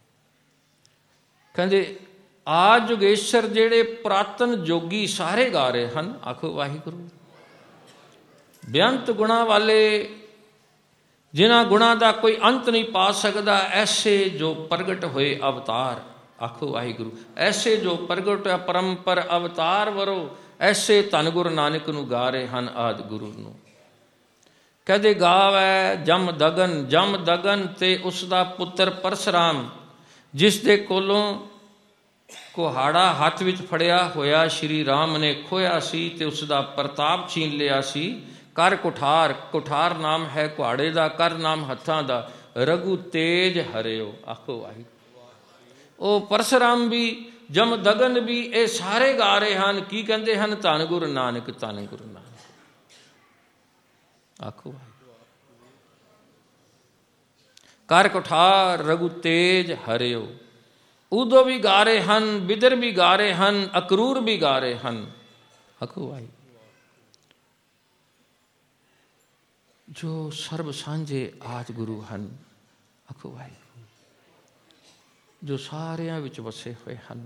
कहते आज जोगेश्वर जेड़े पुरातन जोगी सारे गा रहे हैं। आखो वाहिगुरु। बेअंत गुणा वाले जिन्हां गुणा का कोई अंत नहीं पा सकता, ऐसे जो प्रगट हुए अवतार। आखो वाहिगुरु। ऐसे जो प्रगट है परंपर अवतार वरो, ऐसे धन गुरु नानक नू गा रहे हैं आदि गुरु नू। कहते गावै जम दगन जम दगन ते उसका पुत्र परशुराम, जिस दे कोलों कुहाड़ा हथ विच फड़िया होया श्री राम ने खोया सी ते उसका प्रताप छीन लिया सी। कर कुठार, कुठार नाम है कुहाड़े का, कर नाम हत्थां दा, रघु तेज हरियो। आखो आई ओ परशुराम भी जम दगन भी ये सारे गा रहे हैं। की कहते हैं धन गुरु नानक धन गुरु नानक। आखो कर कुठार रघु तेज हरियो। उदो भी गा रहे हैं, बिदर भी गा रहे हैं, अकरूर भी गा रहे हैं। आखो भाई जो सर्व सांझे आज गुरु हैं। आखो भाई जो सारिया विच वसे हुए हैं।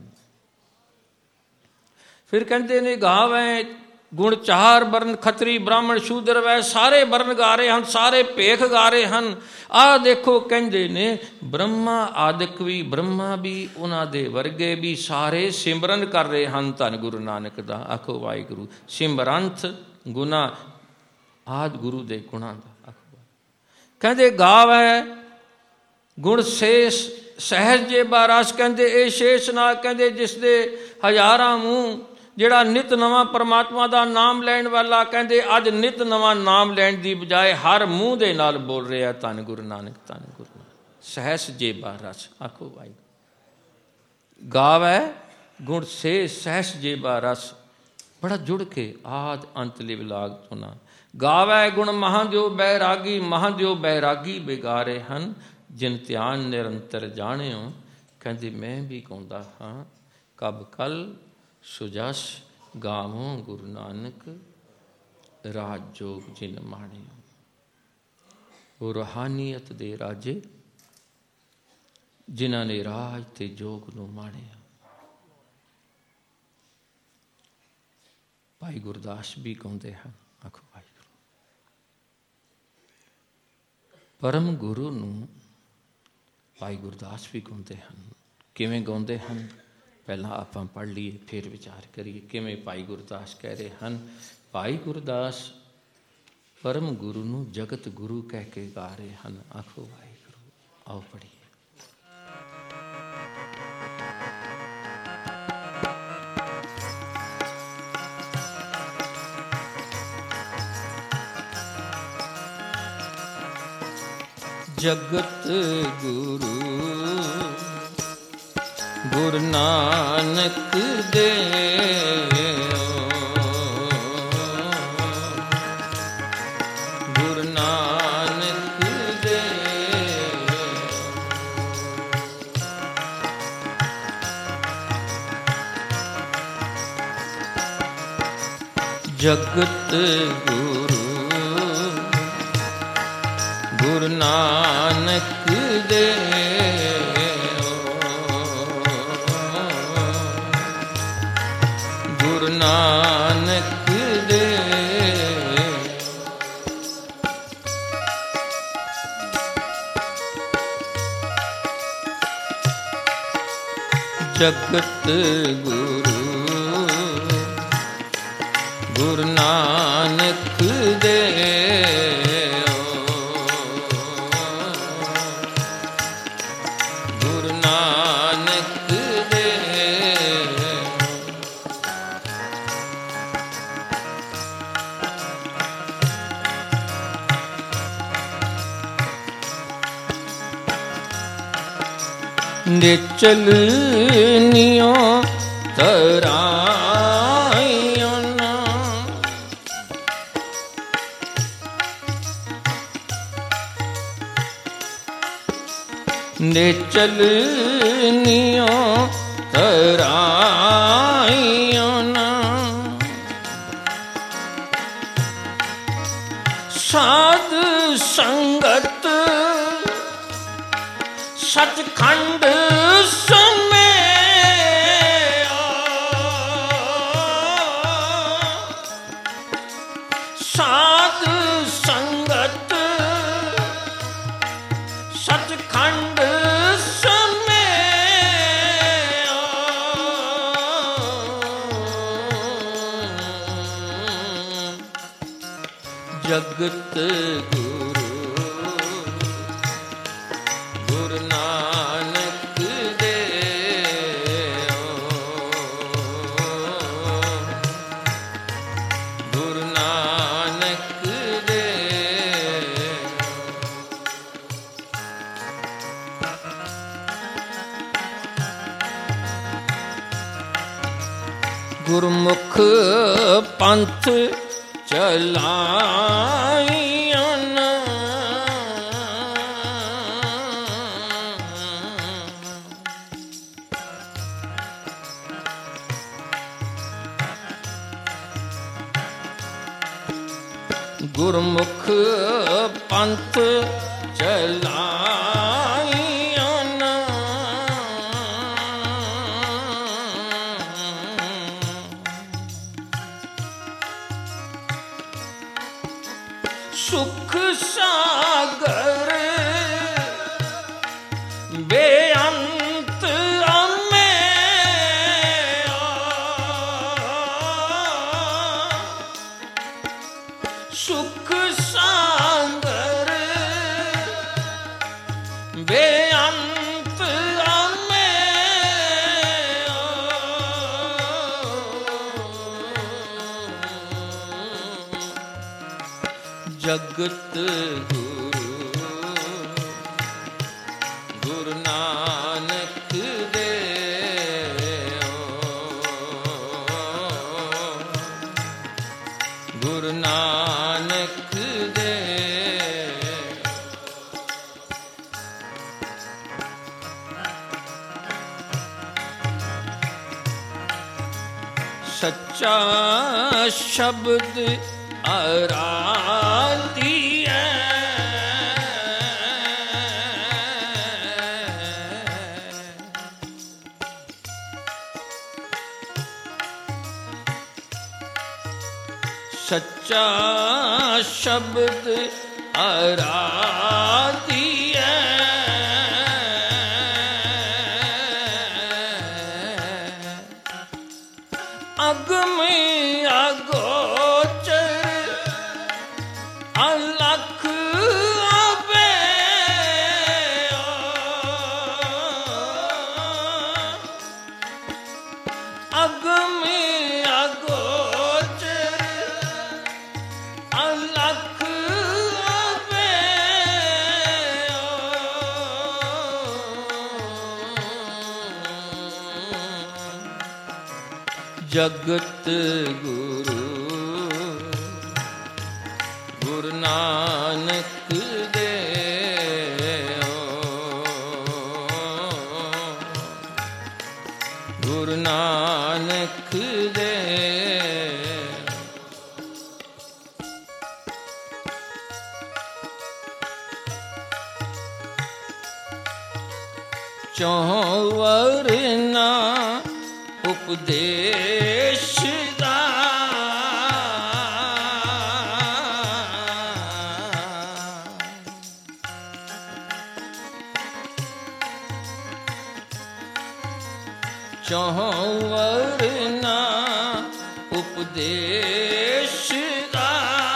फिर कहते ने गावे गुण चार वर्ण खतरी ब्राह्मण शूद्र वै सारे वर्ण गा रहे हैं, सारे भेख गा रहे हैं। आ देखो कहते ने ब्रह्मा आदिक भी ब्रह्मा भी उन्हां दे वर्गे भी सारे सिमरन कर रहे हैं धन गुरु नानक दा। आखो वाहिगुरु। सिमरंथ गुना आद गुरु दे गुणा दा। आखो कहते गावै गुण शेष सहज जे बारस। कहते ए शेष ना कहते जिसदे हजारां मुँह, जिहड़ा नित नवा परमात्मा का नाम लैण वाला। कहते अज नित नवा नाम लैण की बजाय हर मूँह दे नाल बोल रहा धन गुरु नानक धन गुरु नानक। सहस जेबा रस। आखो भाई गावै गुण से सहस जेबा रस। बड़ा जुड़ के आद अंत लिव लाग तुना। गावै गुण महादेव बैरागी महादेव बैरागी बेगारे हन, जिन ध्यान निरंतर जाणियो। कहते मैं भी गाउंदा हाँ कब कल सुजस गावों गुरु नानक राज जोग जिन माणियो। वो रूहानियत दे राजे जिन्हां ने राज ते जोग नूं माणिया। भाई गुरदास भी गाउंदे हैं। आखो भाई परम गुरु नूं भाई गुरदास भी गाउंदे हैं। किवें गाउंदे हैं पहला आपां पढ़ लीए फिर विचार करिए किवें भाई गुरदास कह रहे हैं। भाई गुरदास परम गुरु नूं जगत गुरु कह के गा रहे हैं। आखो भाई गुरु। आओ पढ़िए। जगत गुरु गुरु नानक देव गुरु नानक देव। जगत गुरु गुरु नानक देव गुरु नानक देव। जगत गुरु गुरु नानक देव गुरु नानक देव। ਨਿਚਲ ਨਿਉ ਤਰਾਇਓ ਨਾ। ਨਿਚਲ ਨਿਉ ਤਰਾਇਓ ਨਾ। ਸਾਧ ਸੰਗਤ ਸਚਖੰਡ ਸਮਿਆ। ਸਾਧ ਸੰਗਤ ਸਚਖੰਡ ਸਮਿਆ। ਜਗਤ ਗੁਰੂ ਗੁਰੂ ਨਾਨਕ ਦੇਓ। ਗੁਰੂ ਨਾਨਕ ਦੇਓ। ਗੁਰਮੁਖ ਪੰਥ ਚਲਾਈਓ ਨਾ। ਗੁਰਮੁਖ ਪੰਥ ਚਲਾਈਓ ਨਾ। ਸੁਖ ਸਾਗਰ ਬੇਅੰਤ ਅਮੇਆ। ਸੁਖ ਸਾਗਰ ਬੇਅੰਤ ਅਮੇਆ। ਜਗਤ ਗੁਰੂ ਗੁਰੂ ਨਾਨਕ ਦੇਓ। ਗੁਰੂ ਨਾਨਕ ਦੇਓ। ਸੱਚਾ ਸ਼ਬਦ ਅਰਾਧੀਐ। ਸੱਚਾ ਸ਼ਬਦ ਅਰਾਧੀਐ। ਅਗਮ ਅਗੋਚਰ ਅਲਖ ਅਬੇਆ। ਅਗਮ ਅਗੋਚਰ ਅਲਖ ਅਬੇਆ। ਜਗਤ ਗੁਰੂ ਗੁਰੂ ਨਾਨਕ ਦੇਓ। ਗੁਰੂ ਨਾਨਕ ਦੇਓ। ਚੌਵਰ ਨਾ ਉਪਦੇਸ਼ ਦਾ। ਚੌਵਰ ਨਾ ਉਪਦੇਸ਼ ਦਾ।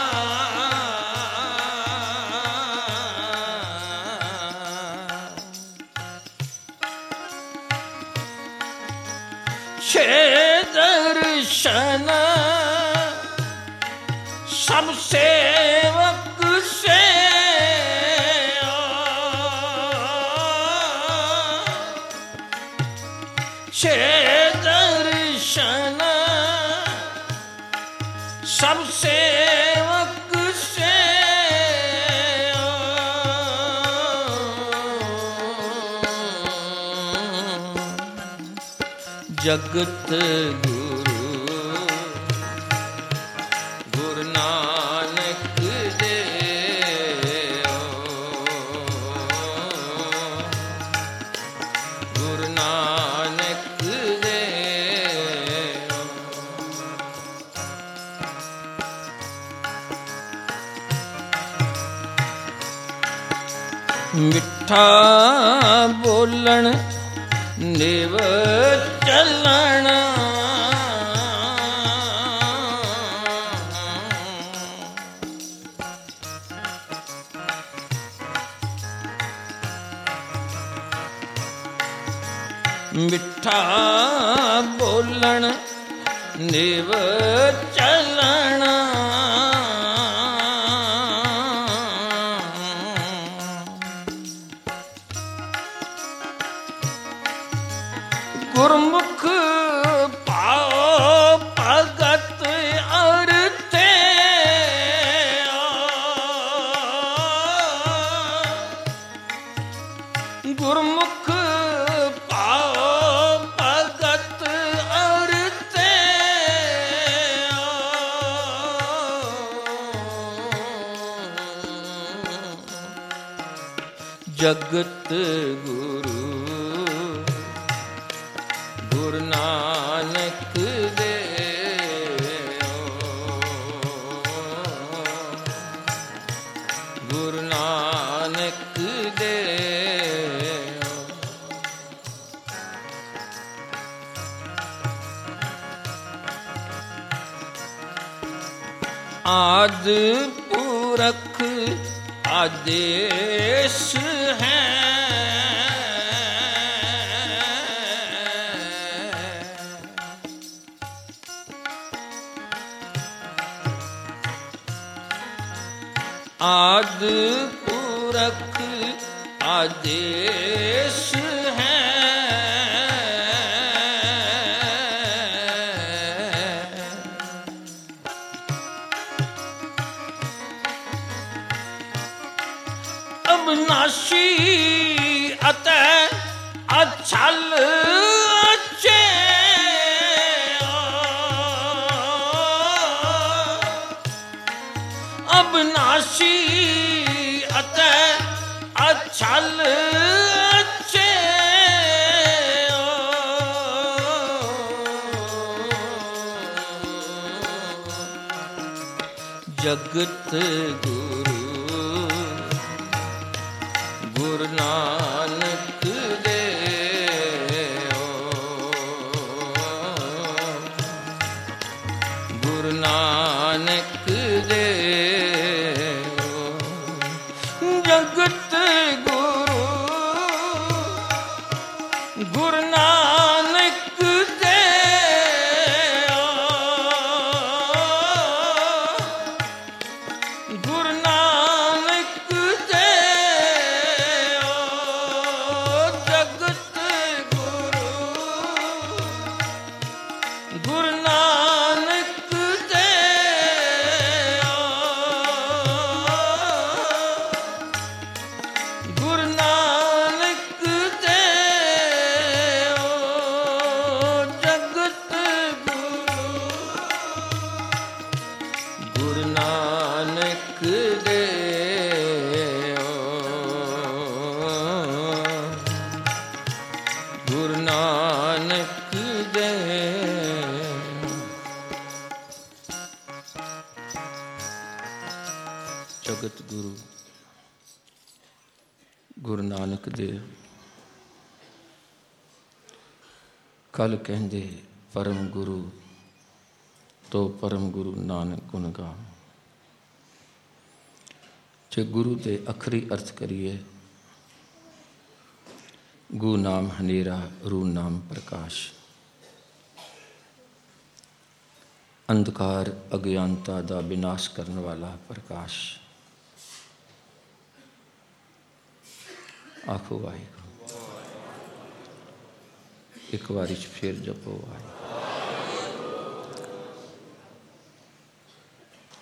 ਛੇ ਦਰਸ਼ਨ ਸਭ ਸੇਵਕ ਸੇ सब सेवक से जगत गुरु गुरु नानक देव गुरु नानक देव। मिठा बोलण निव चलण मिठा बोलण निव चलण गुरमुख पाओ भगत और ते गुरमुख पाओ भगत और ते जगत गुरु गुरु नानक देव गुरु नानक देव। आद पुरख आदेश है आद पुरख आदेश है अविनाशी अतः अछल अच्छे अविनाशी अतः अछल अच्छे जगत गुरु गुरु नानक देव गुरु नानक देव। जगत गुरु गुरु नानक देव गुरु नानक देव। जगत गुरु गुरु नानक देव गुरु नानक देव। जगत गुरु गुरु नानक देव गुरु नानक देव। जगत गुरु गुरु नानक देव कल कहंदे परम गुरु तो परम गुरु नानक गुण गा। जे गुरु दे अखरी अर्थ करिए गु नाम हनेरा रू नाम प्रकाश। अंधकार अज्ञानता दा विनाश करने वाला प्रकाश। आखो वाहिगुरू एक बारी फिर जपो वाहिगुरू।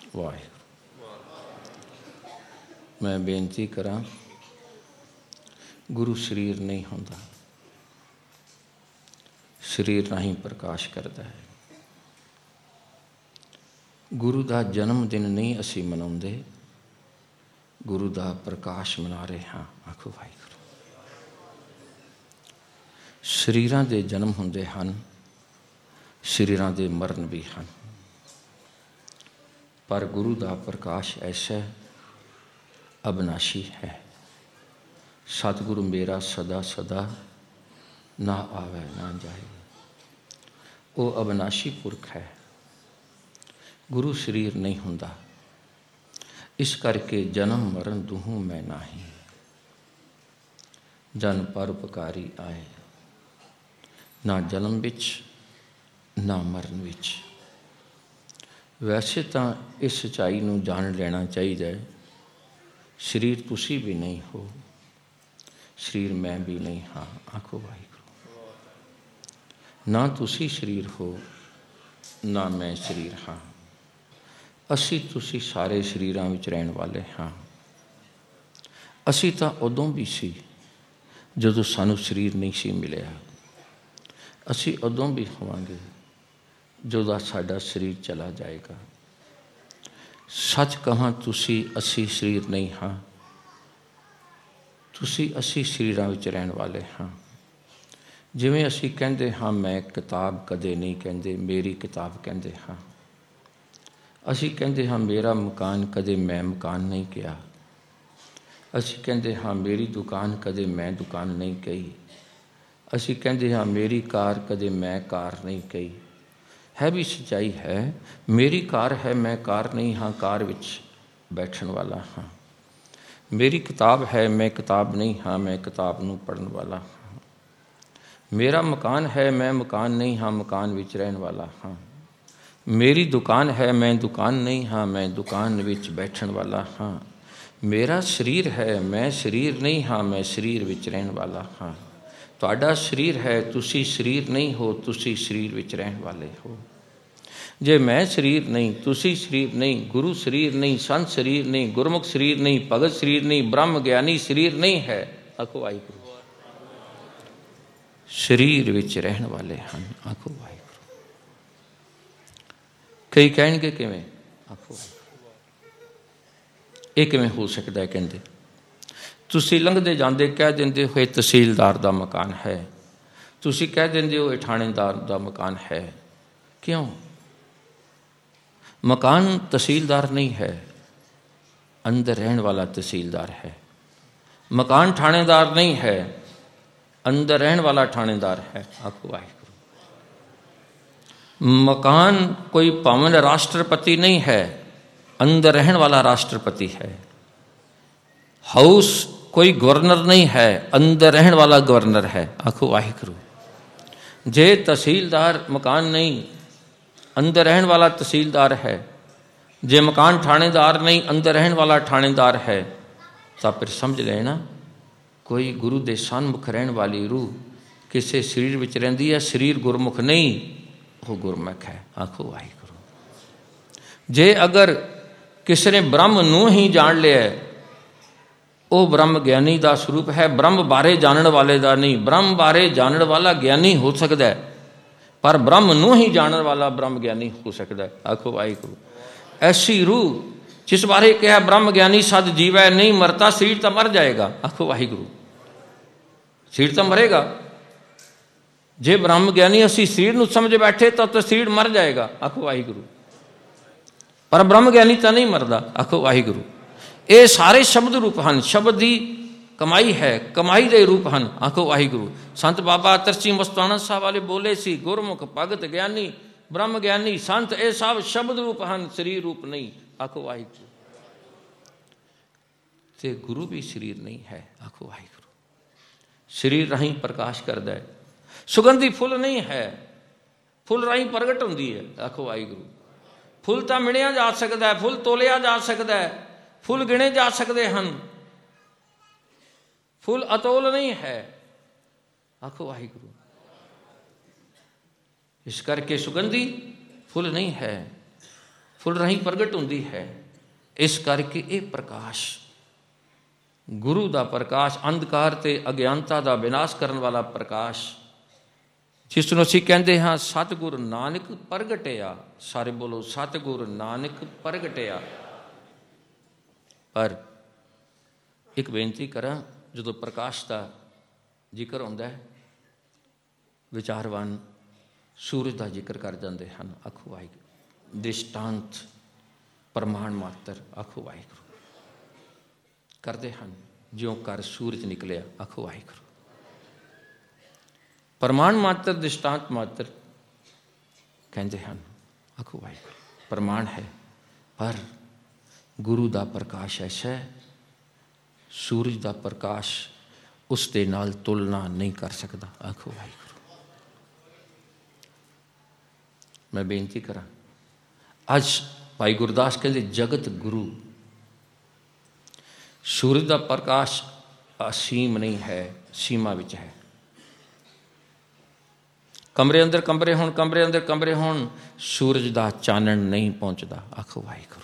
ਵਾਹਿਗੁਰੂ। मैं बेनती करा, गुरु शरीर नहीं होंदा, शरीर राही प्रकाश करता है। गुरु का जन्म दिन नहीं असी मनाउंदे, गुरु का प्रकाश मना रहे हाँ। आखो वाहिगुरू। शरीरां दे जन्म हुंदे हन, शरीरां दे मरण भी हैं, पर गुरु का प्रकाश ऐसा अविनाशी है। सतगुरु मेरा सदा सदा ना आवे ना जाए, वो अविनाशी पुरख है। गुरु शरीर नहीं हुंदा, इस करके जन्म मरण दूहूं मैं नाही। जन परोपकारी आए, ना जन्म विच ना मरण विच। वैसे तो इस सच्चाई नूं जान लेना चाहिए, शरीर तुसी भी नहीं हो, शरीर मैं भी नहीं हाँ। आखो वाहिगुरू। ना तुसी शरीर हो, ना मैं शरीर हाँ। असी तुसी सारे शरीरां विच रहण वाले हाँ। असी तां उदों भी सी जदों सानू शरीर नहीं सी मिलिया, असी उदों भी होवांगे जदों साडा शरीर चला जाएगा। सच कहां तुसी असी शरीर नहीं हाँ, तुसी असी शरीरां विच रहण वाले हाँ। जिवें असी कहंदे हाँ मैं किताब कदे नहीं कहंदे, मेरी किताब कहंदे हाँ। असी कहंदे हाँ मेरा मकान कदे मैं मकान नहीं कहा। असी कहंदे हाँ मेरी दुकान कदे मैं दुकान नहीं कही। असी कहंदे हाँ मेरी कार कदे मैं कार नहीं कही। है भी सच्चाई है, मेरी कार है मैं कार नहीं हाँ, कार विच बैठन वाला हाँ। मेरी किताब है मैं किताब नहीं हाँ, मैं किताब नूं पढ़न वाला हाँ। मेरा मकान है मैं मकान नहीं हाँ, मकान विच रहन वाला हाँ। मेरी दुकान है मैं दुकान नहीं हाँ, मैं दुकान विच बैठन वाला हाँ। मेरा शरीर है मैं शरीर नहीं हाँ, मैं शरीर विच रहन वाला हाँ। तुहाडा शरीर है, तुसी शरीर नहीं हो, तुसी शरीर विच रहन वाले हो। जे मैं शरीर नहीं, तुसी शरीर नहीं, गुरु शरीर नहीं, संत शरीर नहीं, गुरमुख शरीर नहीं, भगत शरीर नहीं, ब्रह्म ज्ञानी शरीर नहीं है। आखो वाहिगुरू। शरीर विच रहन वाले हैं। आखो वाहिगुरू। कई कहणगे किवें? आखो ये किवें हो सकता है? कहंदे तुसी लंघदे जांदे कह देंदे हो तहसीलदार दा मकान है, तुसी कह देंदे हो थाणेदार दा मकान है। क्यों? मकान तहसीलदार नहीं है, अंदर रहने वाला तहसीलदार है। मकान थाणेदार नहीं है, अंदर रहने वाला थाणेदार है। आखो वाहिगुरू। मकान कोई पावन राष्ट्रपति नहीं है, अंदर रहने वाला राष्ट्रपति है। हाउस कोई गवर्नर नहीं है, अंदर रहने वाला गवर्नर है। आखो वाहिगुरू। जे तहसीलदार मकान नहीं, अंदर रहने वाला तहसीलदार है। जे मकान थानेदार नहीं, अंदर रहने वाला थानेदार है, तो फिर समझ लेना कोई गुरु दे सन्मुख रहने वाली रूह किसी शरीर विच रहिंदी है। शरीर गुरमुख नहीं, वो गुरमुख है। आखो वाहिगुरू। जे अगर किसी ने ब्रह्म नूं ही जान लिया, वो ब्रह्म ज्ञानी का स्वरूप है। ब्रह्म बारे जानन वाले का नहीं। ब्रह्म बारे जानन वाला ज्ञानी हो सकता है, पर ब्रह्म नूं ही जानन वाला ब्रह्म ज्ञानी हो सकता है। आखो वाहिगुरू। ऐसी रूह जिस बारे कहा ब्रह्म ज्ञानी सद जीव है, नहीं मरता, शरीर तो मर जाएगा। आखो वाहिगुरू। शरीर तो मरेगा। जे ब्रह्म ज्ञानी असी शरीर नूं समझ बैठे तो, तो शरीर मर जाएगा। आखो वाहिगुरू। पर ब्रह्म ज्ञानी तो नहीं मरदा। आखो वाहिगुरू। ये सारे शब्द रूप हैं, शब्द की कमाई है, कमाई के रूप हैं। आखो वाहिगुरू। संत बाबा तरसी मस्तानंद साहब वाले बोले सी, गुरमुख भगत ज्ञानी ब्रह्म ज्ञानी संत ये सब शब्द रूप हैं, शरीर रूप नहीं। आखो वाहिगुरू। ते गुरु भी शरीर नहीं है। आखो वाहिगुरू। शरीर राही प्रकाश करता है। सुगंधी फुल नहीं है, फुल राही प्रगट होंदी है। आखो वाहिगुरू। फुल तो मिणिया जा सकता है, फुल तोलिया जा सकता है, फुल गिने जा सकते हैं, फुल अतोल नहीं है। आखो वाहिगुरू। इस करके सुगंधी फुल नहीं है, ਫੁੱਲ ਰਾਹੀਂ ਪ੍ਰਗਟ ਹੁੰਦੀ ਹੈ। ਇਸ ਕਰਕੇ ਇਹ ਪ੍ਰਕਾਸ਼ ਗੁਰੂ ਦਾ ਪ੍ਰਕਾਸ਼, ਅੰਧਕਾਰ ਤੇ ਅਗਿਆਨਤਾ ਦਾ ਵਿਨਾਸ਼ ਕਰਨ ਵਾਲਾ ਪ੍ਰਕਾਸ਼, ਜਿਸ ਨੂੰ ਅਸੀਂ ਕਹਿੰਦੇ ਹਾਂ ਸਤਿਗੁਰ ਨਾਨਕ ਪ੍ਰਗਟਿਆ। ਸਾਰੇ ਬੋਲੋ, ਸਤਿਗੁਰ ਨਾਨਕ ਪ੍ਰਗਟਿਆ। ਪਰ ਇੱਕ ਬੇਨਤੀ ਕਰਾਂ, ਜਦੋਂ ਪ੍ਰਕਾਸ਼ ਦਾ ਜ਼ਿਕਰ ਹੁੰਦਾ ਹੈ, ਵਿਚਾਰਵਾਨ ਸੂਰਜ ਦਾ ਜ਼ਿਕਰ ਕਰ ਜਾਂਦੇ ਹਨ। ਆਖੋ ਵਾਹਿਗੁਰੂ। ਦ੍ਰਿਸ਼ਟਾਂਤ ਪ੍ਰਮਾਣ ਮਾਤਰ, ਆਖੋ ਵਾਹਿਗੁਰੂ ਕਰਦੇ ਹਨ। ਜਿਉਂ ਕਰ ਸੂਰਜ ਨਿਕਲਿਆ, ਆਖੋ ਵਾਹਿਗੁਰੂ। ਪ੍ਰਮਾਣ ਮਾਤਰ, ਦ੍ਰਿਸ਼ਟਾਂਤ ਮਾਤਰ ਕਹਿੰਦੇ ਹਨ, ਆਖੋ ਵਾਹਿਗੁਰੂ। ਪ੍ਰਮਾਣ ਹੈ, ਪਰ ਗੁਰੂ ਦਾ ਪ੍ਰਕਾਸ਼ ਐਸਾ ਹੈ, ਸੂਰਜ ਦਾ ਪ੍ਰਕਾਸ਼ ਉਸ ਦੇ ਨਾਲ ਤੁਲਨਾ ਨਹੀਂ ਕਰ ਸਕਦਾ। ਆਖੋ ਵਾਹਿਗੁਰੂ। ਮੈਂ ਬੇਨਤੀ ਕਰਾਂ, ਅੱਜ ਭਾਈ ਗੁਰਦਾਸ ਕਹਿੰਦੇ ਜਗਤ ਗੁਰੂ। ਸੂਰਜ ਦਾ ਪ੍ਰਕਾਸ਼ ਅਸੀਮ ਨਹੀਂ ਹੈ, ਸੀਮਾ ਵਿੱਚ ਹੈ। ਕਮਰੇ ਅੰਦਰ ਕਮਰੇ ਹੋਣ, ਕਮਰੇ ਅੰਦਰ ਕਮਰੇ ਹੋਣ, ਸੂਰਜ ਦਾ ਚਾਨਣ ਨਹੀਂ ਪਹੁੰਚਦਾ। ਆਖੋ ਵਾਹਿਗੁਰੂ।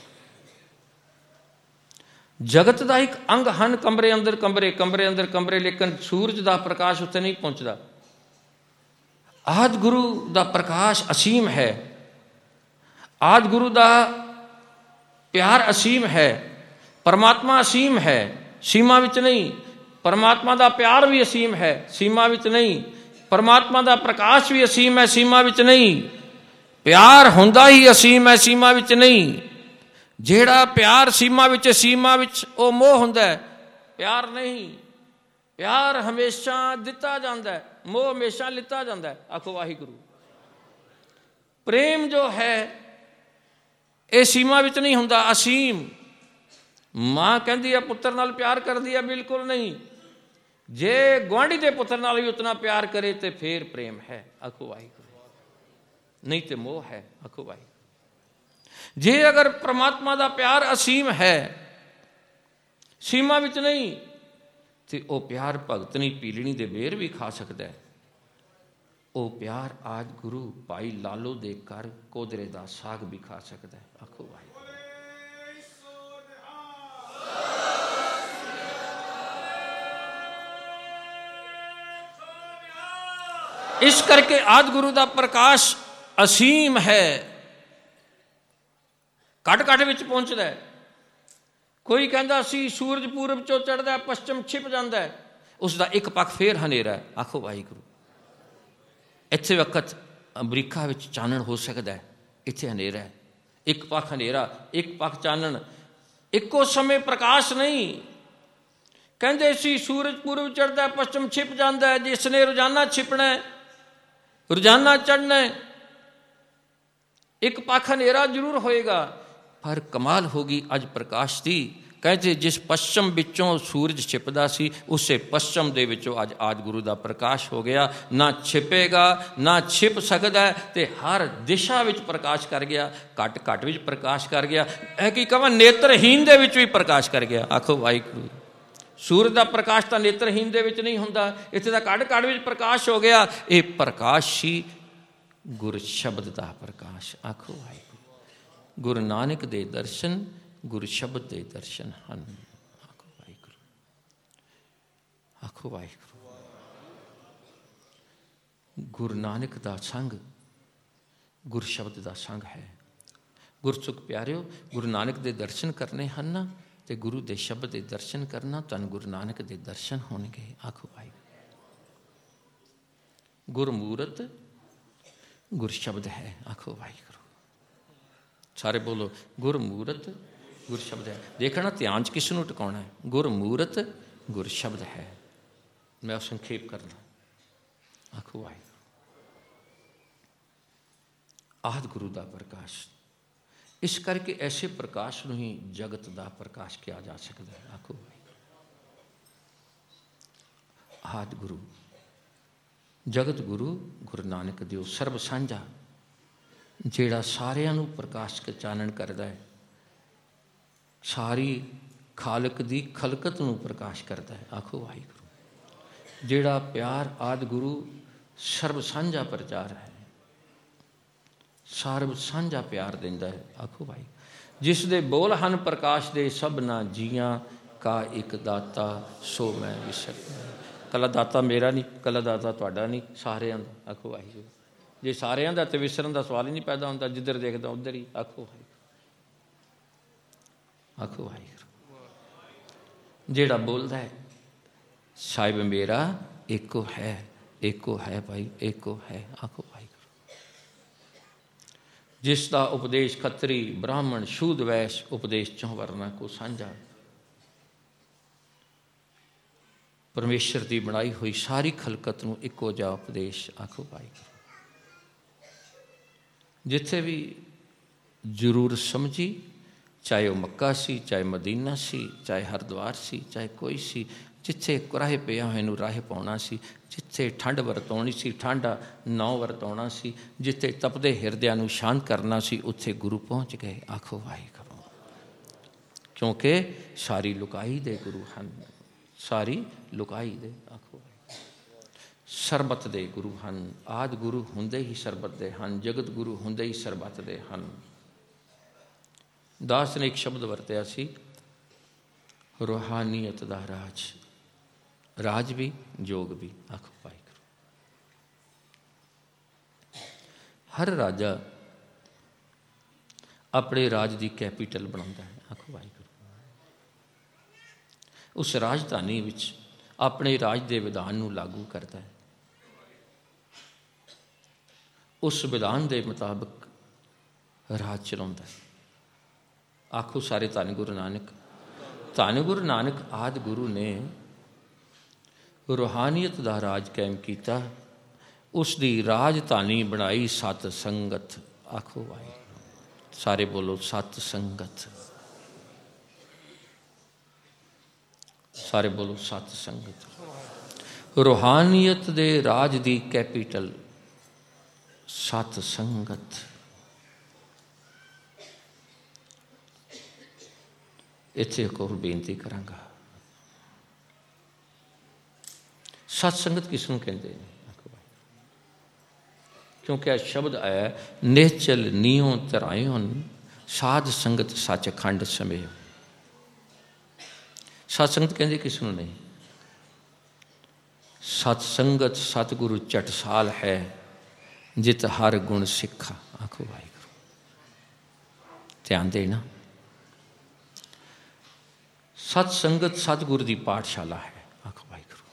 ਜਗਤ ਦਾ ਇੱਕ ਅੰਗ ਹਨ ਕਮਰੇ ਅੰਦਰ ਕਮਰੇ, ਕਮਰੇ ਅੰਦਰ ਕਮਰੇ, ਲੇਕਿਨ ਸੂਰਜ ਦਾ ਪ੍ਰਕਾਸ਼ ਉੱਥੇ ਨਹੀਂ ਪਹੁੰਚਦਾ। ਆਦਿ ਗੁਰੂ ਦਾ ਪ੍ਰਕਾਸ਼ ਅਸੀਮ ਹੈ। ਆਦਿ ਗੁਰੂ ਦਾ ਪਿਆਰ ਅਸੀਮ ਹੈ। ਪਰਮਾਤਮਾ ਅਸੀਮ ਹੈ, ਸੀਮਾ ਵਿੱਚ ਨਹੀਂ। ਪਰਮਾਤਮਾ ਦਾ ਪਿਆਰ ਵੀ ਅਸੀਮ ਹੈ, ਸੀਮਾ ਵਿੱਚ ਨਹੀਂ। ਪਰਮਾਤਮਾ ਦਾ ਪ੍ਰਕਾਸ਼ ਵੀ ਅਸੀਮ ਹੈ, ਸੀਮਾ ਵਿੱਚ ਨਹੀਂ। ਪਿਆਰ ਹੁੰਦਾ ਹੀ ਅਸੀਮ ਹੈ, ਸੀਮਾ ਵਿੱਚ ਨਹੀਂ। ਜਿਹੜਾ ਪਿਆਰ ਸੀਮਾ ਵਿੱਚ, ਸੀਮਾ ਵਿੱਚ ਉਹ ਮੋਹ ਹੁੰਦਾ ਹੈ, ਪਿਆਰ ਨਹੀਂ। ਪਿਆਰ ਹਮੇਸ਼ਾ ਦਿੱਤਾ ਜਾਂਦਾ ਹੈ, ਮੋਹ ਹਮੇਸ਼ਾ ਲਿੱਤਾ ਜਾਂਦਾ ਹੈ। ਆਖੋ ਵਾਹਿਗੁਰੂ। ਪ੍ਰੇਮ ਜੋ ਹੈ ਇਹ ਸੀਮਾ ਵਿੱਚ ਨਹੀਂ ਹੁੰਦਾ, ਅਸੀਮ। ਮਾਂ ਕਹਿੰਦੀ ਹੈ ਪੁੱਤਰ ਨਾਲ ਪਿਆਰ ਕਰਦੀ ਹੈ, ਬਿਲਕੁਲ ਨਹੀਂ। ਜੇ ਗੁਆਂਢੀ ਦੇ ਪੁੱਤਰ ਨਾਲ ਵੀ ਉਤਨਾ ਪਿਆਰ ਕਰੇ ਤੇ ਫੇਰ ਪ੍ਰੇਮ ਹੈ। ਆਖੋ ਵਾਹਿਗੁਰੂ। ਨਹੀਂ ਤੇ ਮੋਹ ਹੈ। ਆਖੋ ਵਾਹਿਗੁਰੂ। ਜੇ ਅਗਰ ਪ੍ਰਮਾਤਮਾ ਦਾ ਪਿਆਰ ਅਸੀਮ ਹੈ, ਸੀਮਾ ਵਿੱਚ ਨਹੀਂ, ਤੇ ਉਹ ਪਿਆਰ ਭਗਤਨੀ ਪੀਲਣੀ ਦੇ ਬੇਰ ਵੀ ਖਾ ਸਕਦਾ ਹੈ। ਉਹ ਪਿਆਰ ਆਦਿ ਗੁਰੂ ਭਾਈ ਲਾਲੋ ਦੇ ਘਰ ਕੋਦਰੇ ਦਾ ਸਾਗ ਵੀ ਖਾ ਸਕਦਾ ਹੈ। ਆਖੋ ਵਾਹਿਗੁਰੂ। ਇਸ ਕਰਕੇ ਆਦਿ ਗੁਰੂ ਦਾ ਪ੍ਰਕਾਸ਼ ਅਸੀਮ ਹੈ, ਘੱਟ ਘੱਟ ਵਿੱਚ ਪਹੁੰਚਦਾ ਹੈ। ਕੋਈ ਕਹਿੰਦਾ ਸੀ ਸੂਰਜ ਪੂਰਬ ਚੋਂ ਚੜ੍ਹਦਾ, ਪੱਛਮ ਛਿਪ ਜਾਂਦਾ, ਉਸ ਦਾ ਇੱਕ ਪੱਖ ਫੇਰ ਹਨੇਰਾ ਹੈ। ਆਖੋ ਵਾਹਿਗੁਰੂ। ਇੱਥੇ ਵਕਤ ਅਮਰੀਕਾ ਵਿੱਚ ਚਾਨਣ ਹੋ ਸਕਦਾ ਹੈ, ਇੱਥੇ ਹਨੇਰਾ ਹੈ। ਇੱਕ ਪੱਖ ਹਨੇਰਾ, ਇੱਕ ਪੱਖ ਚਾਨਣ, ਇੱਕੋ ਸਮੇਂ ਪ੍ਰਕਾਸ਼ ਨਹੀਂ। ਕਹਿੰਦੇ ਸੀ ਸੂਰਜ ਪੂਰਬ ਚੜ੍ਹਦਾ, ਪੱਛਮ ਛਿਪ ਜਾਂਦਾ, ਜਿਸ ਨੇ ਰੋਜ਼ਾਨਾ ਛਿਪਣਾ, ਰੋਜ਼ਾਨਾ ਚੜ੍ਹਨਾ, ਇੱਕ ਪੱਖ ਹਨੇਰਾ ਜ਼ਰੂਰ ਹੋਏਗਾ। ਪਰ ਕਮਾਲ ਹੋ ਗਈ ਅੱਜ ਪ੍ਰਕਾਸ਼ ਦੀ। ਕਹਿੰਦੇ ਜਿਸ ਪੱਛਮ ਵਿੱਚੋਂ ਸੂਰਜ ਛਿਪਦਾ ਸੀ, ਉਸੇ ਪੱਛਮ ਦੇ ਵਿੱਚੋਂ ਅੱਜ ਆਦਿ ਗੁਰੂ ਦਾ ਪ੍ਰਕਾਸ਼ ਹੋ ਗਿਆ। ਨਾ ਛਿਪੇਗਾ, ਨਾ ਛਿਪ ਸਕਦਾ, ਤੇ ਹਰ ਦਿਸ਼ਾ ਵਿੱਚ ਪ੍ਰਕਾਸ਼ ਕਰ ਗਿਆ। ਘੱਟ ਘੱਟ ਵਿੱਚ ਪ੍ਰਕਾਸ਼ ਕਰ ਗਿਆ। ਇਹ ਕੀ ਕਹਾਂ, ਨੇਤਰਹੀਨ ਦੇ ਵਿੱਚ ਵੀ ਪ੍ਰਕਾਸ਼ ਕਰ ਗਿਆ। ਆਖੋ ਵਾਹਿਗੁਰੂ। ਸੂਰਜ ਦਾ ਪ੍ਰਕਾਸ਼ ਤਾਂ ਨੇਤਰਹੀਨ ਦੇ ਵਿੱਚ ਨਹੀਂ ਹੁੰਦਾ, ਇੱਥੇ ਤਾਂ ਘੱਟ ਘੱਟ ਵਿੱਚ ਪ੍ਰਕਾਸ਼ ਹੋ ਗਿਆ। ਇਹ ਪ੍ਰਕਾਸ਼ ਹੀ ਗੁਰ ਸ਼ਬਦ ਦਾ ਪ੍ਰਕਾਸ਼। ਆਖੋ ਵਾਹਿਗੁਰੂ। ਗੁਰੂ ਨਾਨਕ ਦੇ ਦਰਸ਼ਨ ਗੁਰੂ ਸ਼ਬਦ ਦੇ ਦਰਸ਼ਨ ਹਨ। ਆਖੋ ਵਾਹਿਗੁਰੂ। ਆਖੋ ਵਾਹਿਗੁਰੂ। ਗੁਰੂ ਨਾਨਕ ਦਾ ਸੰਗ ਗੁਰ ਸ਼ਬਦ ਦਾ ਸੰਗ ਹੈ। ਗੁਰਸੁਖ ਪਿਆਰਿਓ, ਗੁਰੂ ਨਾਨਕ ਦੇ ਦਰਸ਼ਨ ਕਰਨੇ ਹਨ ਨਾ, ਤੇ ਗੁਰੂ ਦੇ ਸ਼ਬਦ ਦੇ ਦਰਸ਼ਨ ਕਰਨਾ, ਤੁਹਾਨੂੰ ਗੁਰੂ ਨਾਨਕ ਦੇ ਦਰਸ਼ਨ ਹੋਣਗੇ। ਆਖੋ ਵਾਹਿਗੁਰੂ। ਗੁਰਮੂਰਤ ਗੁਰ ਸ਼ਬਦ ਹੈ। ਆਖੋ ਵਾਹਿਗੁਰੂ। ਸਾਰੇ ਬੋਲੋ, ਗੁਰਮੂਰਤ ਗੁਰ ਸ਼ਬਦ ਹੈ। ਦੇਖਣਾ ਧਿਆਨ 'ਚ ਕਿਸ ਨੂੰ ਟਿਕਾਉਣਾ ਹੈ। ਗੁਰਮੂਰਤ ਗੁਰ ਸ਼ਬਦ ਹੈ। ਮੈਂ ਸੰਖੇਪ ਕਰਨਾ। ਆਖੋ ਵਾਹਿਗੁਰੂ। ਆਦਿ ਗੁਰੂ ਦਾ ਪ੍ਰਕਾਸ਼। ਇਸ ਕਰਕੇ ਐਸੇ ਪ੍ਰਕਾਸ਼ ਨੂੰ ਹੀ ਜਗਤ ਦਾ ਪ੍ਰਕਾਸ਼ ਕਿਹਾ ਜਾ ਸਕਦਾ ਹੈ। ਆਖੋ ਵਾਹਿਗੁਰੂ। ਆਦਿ ਗੁਰੂ, ਜਗਤ ਗੁਰੂ ਗੁਰੂ ਨਾਨਕ ਦੇਵ ਸਰਬ ਸਾਂਝਾ, ਜਿਹੜਾ ਸਾਰਿਆਂ ਨੂੰ ਪ੍ਰਕਾਸ਼ ਚਾਨਣ ਕਰਦਾ ਹੈ, ਸਾਰੀ ਖਾਲਕ ਦੀ ਖਲਕਤ ਨੂੰ ਪ੍ਰਕਾਸ਼ ਕਰਦਾ ਹੈ। ਆਖੋ ਵਾਹਿਗੁਰੂ। ਜਿਹੜਾ ਪਿਆਰ ਆਦਿ ਗੁਰੂ ਸਰਬ ਸਾਂਝਾ ਪ੍ਰਚਾਰ ਹੈ, ਸਾਰਬ ਸਾਂਝਾ ਪਿਆਰ ਦਿੰਦਾ ਹੈ। ਆਖੋ ਭਾਈ। ਜਿਸ ਦੇ ਬੋਲ ਹਨ ਪ੍ਰਕਾਸ਼ ਦੇ ਸਭਨਾ ਜੀਆਂ ਕਾ ਇੱਕ ਦਾਤਾ ਸੋ ਮੈਂ ਵਿਸਰ। ਕੱਲਾ ਦਾਤਾ ਮੇਰਾ ਨਹੀਂ, ਕੱਲਾ ਦਾਤਾ ਤੁਹਾਡਾ ਨਹੀਂ, ਸਾਰਿਆਂ ਦਾ। ਆਖੋ ਵਾਹਿਗੁਰੂ। ਜੇ ਸਾਰਿਆਂ ਦਾ ਤਾਂ ਵਿਸਰਨ ਦਾ ਸਵਾਲ ਹੀ ਨਹੀਂ ਪੈਦਾ ਹੁੰਦਾ। ਜਿੱਧਰ ਦੇਖਦਾ ਉੱਧਰ ਹੀ। ਆਖੋ ਵਾਹਿਗੁਰੂ। ਆਖੋ ਵਾਹਿਗੁਰੂ। ਜਿਹੜਾ ਬੋਲਦਾ ਹੈ ਸਾਹਿਬ ਮੇਰਾ ਇੱਕੋ ਹੈ, ਇੱਕੋ ਹੈ ਭਾਈ, ਇੱਕੋ ਹੈ। ਆਖੋ ਵਾਹਿਗੁਰੂ। ਜਿਸ ਦਾ ਉਪਦੇਸ਼ ਖੱਤਰੀ ਬ੍ਰਾਹਮਣ ਸ਼ੂਦ ਵੈਸ਼ ਉਪਦੇਸ਼ ਚੋਂ ਵਰਨਾ ਕੋ ਸਾਂਝਾ। ਪਰਮੇਸ਼ਰ ਦੀ ਬਣਾਈ ਹੋਈ ਸਾਰੀ ਖਲਕਤ ਨੂੰ ਇੱਕੋ ਜਿਹਾ ਉਪਦੇਸ਼। ਆਖੋ ਵਾਹਿਗੁਰੂ। ਜਿੱਥੇ ਵੀ ਜ਼ਰੂਰ ਸਮਝੀ, ਚਾਹੇ ਉਹ ਮੱਕਾ ਸੀ, ਚਾਹੇ ਮਦੀਨਾ ਸੀ, ਚਾਹੇ ਹਰਿਦੁਆਰ ਸੀ, ਚਾਹੇ ਕੋਈ ਸੀ, ਜਿੱਥੇ ਕੁਰਾਹੇ ਪਿਆ ਹੋਏ ਨੂੰ ਰਾਹੇ ਪਾਉਣਾ ਸੀ, ਜਿੱਥੇ ਠੰਡ ਵਰਤਾਉਣੀ ਸੀ ਠੰਡਾ ਨੌ ਵਰਤਾਉਣਾ ਸੀ, ਜਿੱਥੇ ਤਪਦੇ ਹਿਰਦਿਆਂ ਨੂੰ ਸ਼ਾਂਤ ਕਰਨਾ ਸੀ, ਉੱਥੇ ਗੁਰੂ ਪਹੁੰਚ ਗਏ। ਆਖੋ ਵਾਹਿਗੁਰੂ। ਕਿਉਂਕਿ ਸਾਰੀ ਲੁਕਾਈ ਦੇ ਗੁਰੂ ਹਨ, ਸਾਰੀ ਲੁਕਾਈ ਦੇ। ਆਖੋ ਸਰਬਤ ਦੇ ਗੁਰੂ ਹਨ। ਆਦਿ ਗੁਰੂ ਹੁੰਦੇ ਹੀ ਸਰਬਤ ਦੇ ਹਨ, ਜਗਤ ਗੁਰੂ ਹੁੰਦੇ ਹੀ ਸਰਬਤ ਦੇ ਹਨ। ਦਾਸ ਨੇ ਇੱਕ ਸ਼ਬਦ ਵਰਤਿਆ ਸੀ, ਰੂਹਾਨੀਅਤ ਦਾ ਰਾਜ। ਰਾਜ ਵੀ, ਜੋਗ ਵੀ। ਆਖੋ ਵਾਹਿਗੁਰੂ। ਹਰ ਰਾਜਾ ਆਪਣੇ ਰਾਜ ਦੀ ਕੈਪੀਟਲ ਬਣਾਉਂਦਾ ਹੈ। ਆਖੋ ਵਾਹਿਗੁਰੂ। ਉਸ ਰਾਜਧਾਨੀ ਵਿੱਚ ਆਪਣੇ ਰਾਜ ਦੇ ਵਿਧਾਨ ਨੂੰ ਲਾਗੂ ਕਰਦਾ ਹੈ। ਉਸ ਵਿਧਾਨ ਦੇ ਮੁਤਾਬਕ ਰਾਜ ਚਲਾਉਂਦਾ ਹੈ। ਆਖੋ ਸਾਰੇ ਧੰਨ ਗੁਰੂ ਨਾਨਕ। ਧੰਨ ਗੁਰੂ ਨਾਨਕ ਆਦਿ ਗੁਰੂ ਨੇ ਰੂਹਾਨੀਅਤ ਦਾ ਰਾਜ ਕਾਇਮ ਕੀਤਾ। ਉਸ ਦੀ ਰਾਜਧਾਨੀ ਬਣਾਈ ਸਤ ਸੰਗਤ। ਆਖੋ ਵਾਹਿਗੁਰੂ। ਸਾਰੇ ਬੋਲੋ ਸਤ ਸੰਗਤ। ਸਾਰੇ ਬੋਲੋ ਸਤ ਸੰਗਤ। ਰੂਹਾਨੀਅਤ ਦੇ ਰਾਜ ਦੀ ਕੈਪੀਟਲ ਸਤ ਸੰਗਤ। ਇੱਥੇ ਇੱਕ ਹੋਰ ਬੇਨਤੀ ਕਰਾਂਗਾ। ਸਤ ਸੰਗਤ ਕਿਸ ਨੂੰ ਕਹਿੰਦੇ ਨੇ? ਕਿਉਂਕਿ ਇਹ ਸ਼ਬਦ ਆਇਆ, ਨਿਹਚਲ ਨੀਉ ਧਰਾਇਓਨ ਸਾਧ ਸੰਗਤ ਸੱਚ ਖੰਡ ਸਮੇਂ। ਸਤ ਸੰਗਤ ਕਹਿੰਦੇ ਕਿਸ ਨੂੰ ਨਹੀਂ? ਸਤ ਸੰਗਤ ਸਤਿਗੁਰੂ ਚਟਸਾਲ ਹੈ, ਜਿਤ ਹਰ ਗੁਣ ਸਿੱਖਾ। ਆਖੋ ਵਾਹਿਗੁਰੂ। ਧਿਆਨ ਦੇਣਾ। ਸਤ ਸੰਗਤ ਸਤਿਗੁਰੂ ਦੀ ਪਾਠਸ਼ਾਲਾ ਹੈ। ਆਖੋ ਵਾਹਿਗੁਰੂ।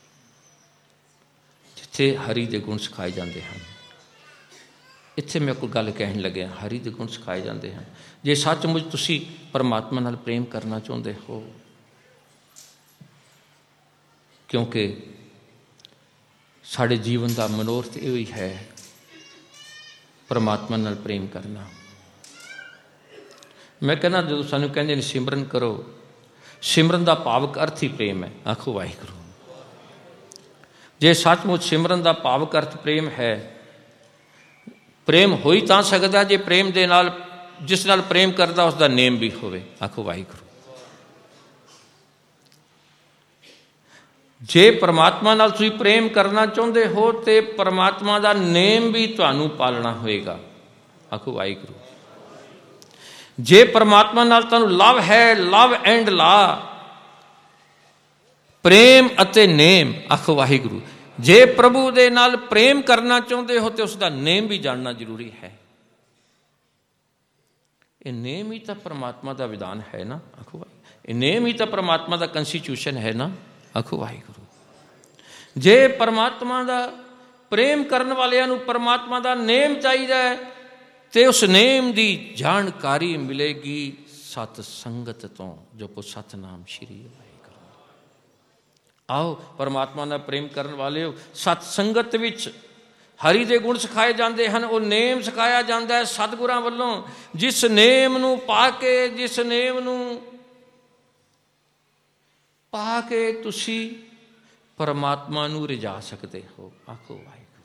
ਜਿੱਥੇ ਹਰੀ ਦੇ ਗੁਣ ਸਿਖਾਏ ਜਾਂਦੇ ਹਨ। ਇੱਥੇ ਮੈਂ ਕੋਈ ਗੱਲ ਕਹਿਣ ਲੱਗਿਆ, ਹਰੀ ਦੇ ਗੁਣ ਸਿਖਾਏ ਜਾਂਦੇ ਹਨ। ਜੇ ਸੱਚਮੁੱਚ ਤੁਸੀਂ ਪਰਮਾਤਮਾ ਨਾਲ ਪ੍ਰੇਮ ਕਰਨਾ ਚਾਹੁੰਦੇ ਹੋ, ਕਿਉਂਕਿ ਸਾਡੇ ਜੀਵਨ ਦਾ ਮਨੋਰਥ ਇਹੋ ਹੀ ਹੈ, ਪਰਮਾਤਮਾ ਨਾਲ ਪ੍ਰੇਮ ਕਰਨਾ। ਮੈਂ ਕਹਿੰਦਾ ਜਦੋਂ ਸਾਨੂੰ ਕਹਿੰਦੇ ਨੇ ਸਿਮਰਨ ਕਰੋ, ਸਿਮਰਨ ਦਾ ਭਾਵਕ ਅਰਥ ਹੀ ਪ੍ਰੇਮ ਹੈ। ਆਖੋ ਵਾਹਿਗੁਰੂ। ਜੇ ਸੱਚਮੁੱਚ ਸਿਮਰਨ ਦਾ ਭਾਵਕ ਅਰਥ ਪ੍ਰੇਮ ਹੈ, ਪ੍ਰੇਮ ਹੋ ਹੀ ਤਾਂ ਸਕਦਾ ਜੇ ਪ੍ਰੇਮ ਦੇ ਨਾਲ, ਜਿਸ ਨਾਲ ਪ੍ਰੇਮ ਕਰਦਾ ਉਸ ਦਾ ਨੇਮ ਵੀ ਹੋਵੇ। ਆਖੋ ਵਾਹਿਗੁਰੂ। ਜੇ ਪਰਮਾਤਮਾ ਨਾਲ ਤੁਸੀਂ ਪ੍ਰੇਮ ਕਰਨਾ ਚਾਹੁੰਦੇ ਹੋ ਤੇ ਪਰਮਾਤਮਾ ਦਾ ਨੇਮ ਵੀ ਤੁਹਾਨੂੰ ਪਾਲਣਾ ਹੋਏਗਾ। ਆਖੋ ਵਾਹਿਗੁਰੂ। ਜੇ ਪਰਮਾਤਮਾ ਨਾਲ ਤੁਹਾਨੂੰ ਲਵ ਹੈ, ਲਵ ਐਂਡ ਲਾ, ਪ੍ਰੇਮ ਅਤੇ ਨੇਮ। ਆਖੋ ਵਾਹਿਗੁਰੂ। ਜੇ ਪ੍ਰਭੂ ਦੇ ਨਾਲ ਪ੍ਰੇਮ ਕਰਨਾ ਚਾਹੁੰਦੇ ਹੋ ਤੇ ਉਸ ਦਾ ਨੇਮ ਵੀ ਜਾਣਨਾ ਜ਼ਰੂਰੀ ਹੈ। ਇਹ ਨੇਮ ਹੀ ਤਾਂ ਪਰਮਾਤਮਾ ਦਾ ਵਿਧਾਨ ਹੈ ਨਾ। ਆਖੋ ਵਾਹਿਗੁਰੂ। ਇਹ ਨੇਮ ਹੀ ਤਾਂ ਪਰਮਾਤਮਾ ਦਾ ਕੰਸਟੀਟਿਊਸ਼ਨ ਹੈ ਨਾ। ਆਖੋ ਵਾਹਿਗੁਰੂ। ਜੇ ਪਰਮਾਤਮਾ ਦਾ ਪ੍ਰੇਮ ਕਰਨ ਵਾਲਿਆਂ ਨੂੰ ਪਰਮਾਤਮਾ ਦਾ ਨੇਮ ਚਾਹੀਦਾ ਹੈ ਤੇ ਉਸ ਨੇਮ ਦੀ ਜਾਣਕਾਰੀ ਮਿਲੇਗੀ ਸਤ ਸੰਗਤ ਤੋਂ। ਜਪੋ ਸਤਨਾਮ ਸ਼੍ਰੀ ਵਾਹਿਗੁਰੂ। ਆਓ ਪਰਮਾਤਮਾ ਨਾਲ ਪ੍ਰੇਮ ਕਰਨ ਵਾਲਿਓ, ਸਤ ਸੰਗਤ ਵਿੱਚ ਹਰੀ ਦੇ ਗੁਣ ਸਿਖਾਏ ਜਾਂਦੇ ਹਨ। ਉਹ ਨੇਮ ਸਿਖਾਇਆ ਜਾਂਦਾ ਹੈ ਸਤਿਗੁਰਾਂ ਵੱਲੋਂ। ਜਿਸ ਨੇਮ ਨੂੰ ਪਾ ਕੇ, ਜਿਸ ਨੇਮ ਨੂੰ ਪਾ ਕੇ ਤੁਸੀਂ ਪਰਮਾਤਮਾ ਨੂੰ ਰਿਝਾ ਸਕਦੇ ਹੋ। ਆਖੋ ਵਾਹਿਗੁਰੂ।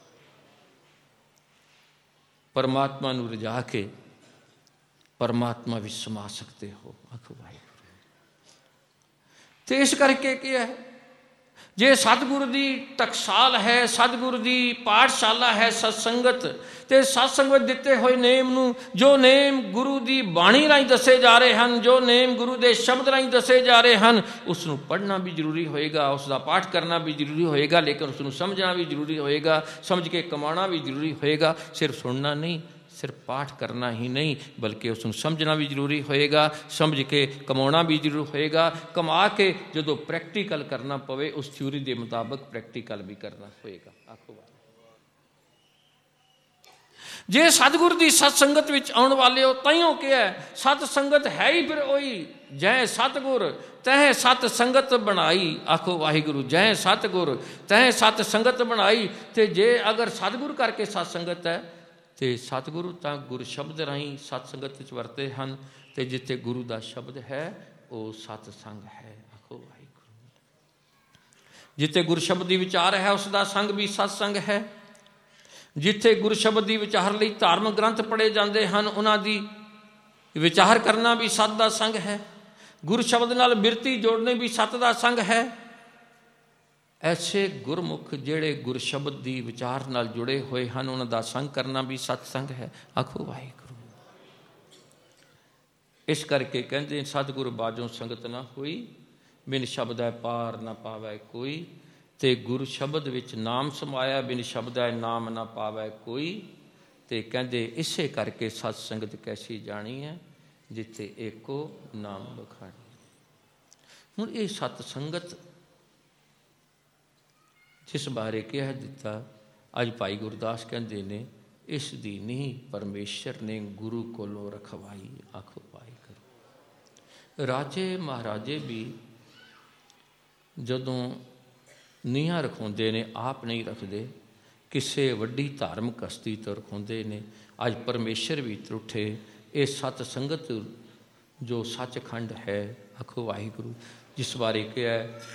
ਪਰਮਾਤਮਾ ਨੂੰ ਰਿਝਾ ਕੇ ਪਰਮਾਤਮਾ ਵਿੱਚ ਸਮਾ ਸਕਦੇ ਹੋ। ਆਖੋ ਵਾਹਿਗੁਰੂ। ਤੇ ਇਸ ਕਰਕੇ ਕੀ ਹੈ, जे सतगुरु की टकसाल है, सतगुरु की पाठशाला है सत्संगत, तो सत्संगत दिते हुए नेम नूं, जो नेम गुरु की बाणी राही दसे जा रहे हैं, जो नेम गुरु के शब्द राही दसे जा रहे हैं, उसनूं पढ़ना भी जरूरी होएगा, उसका पाठ करना भी जरूरी होएगा, लेकिन उसनूं समझना भी जरूरी होएगा, समझ के कमाना भी जरूरी होएगा। सिर्फ सुनना नहीं, सिर्फ पाठ करना ही नहीं, बल्कि उसनूं समझना भी जरूरी होएगा, समझ के कमाना भी जरूर होएगा, कमा के जो प्रैक्टिकल करना पवे उस थ्योरी के मुताबिक प्रैक्टिकल भी करना होएगा। आखो जे सतगुरु की सत्संगत विच आउण वाले हो, ताइयों क्या है सत्संगत है ही फिर वही जै सतगुर तह सत संगत बनाई। आखो वाहिगुरु, जै सतगुर तह सत संगत बनाई। तो जे अगर सतगुर करके सत्संगत है तो सतगुरु तो गुर शब्द राही सत्संगत च वरते हैं, तो जिथे गुरु का शब्द है वो सतसंग है। आखो वाहिगुरु, जिथे गुर शब्द की विचार है उसका संग भी सत्संग है। जिथे गुर शब्द की विचार लई धार्मिक ग्रंथ पढ़े जाते हैं उन्हां दी विचार करना भी सत का संग है। गुर शब्द नाल बिरती जोड़ने भी सत का संग है। ऐसे गुरमुख जेड़े गुर शब्द की विचार नाल जुड़े हुए हैं उन्हां दा संग करना भी सत्संग है। आखो वाहिगुरू। इस करके कहते सतगुरु बाजों संगत ना होई, बिन शब्द है पार ना पावै कोई। ते गुरु शब्द विच नाम समाया, बिन शब्द है नाम ना पावै कोई। ते कहते इसे करके सत्संगत कैसी जानी है, जिथे एको नाम बखानी। हुण ये सत्संगत जिस बारे कह दिता, अज भाई गुरदास कहते ने इस दी नींह परमेश्वर ने गुरु कोलों रखवाई। आखो पाई करो। राजे महाराजे भी जदों नीहां रखाउंदे ने आप नहीं रखते, किसी वड्डी धार्मिक हस्ती तो रखाउंदे ने। अज परमेश्वर भी त्रुठे ये सतसंगत जो सचखंड है। आखो वाहिगुरू, जिस बारे कहा है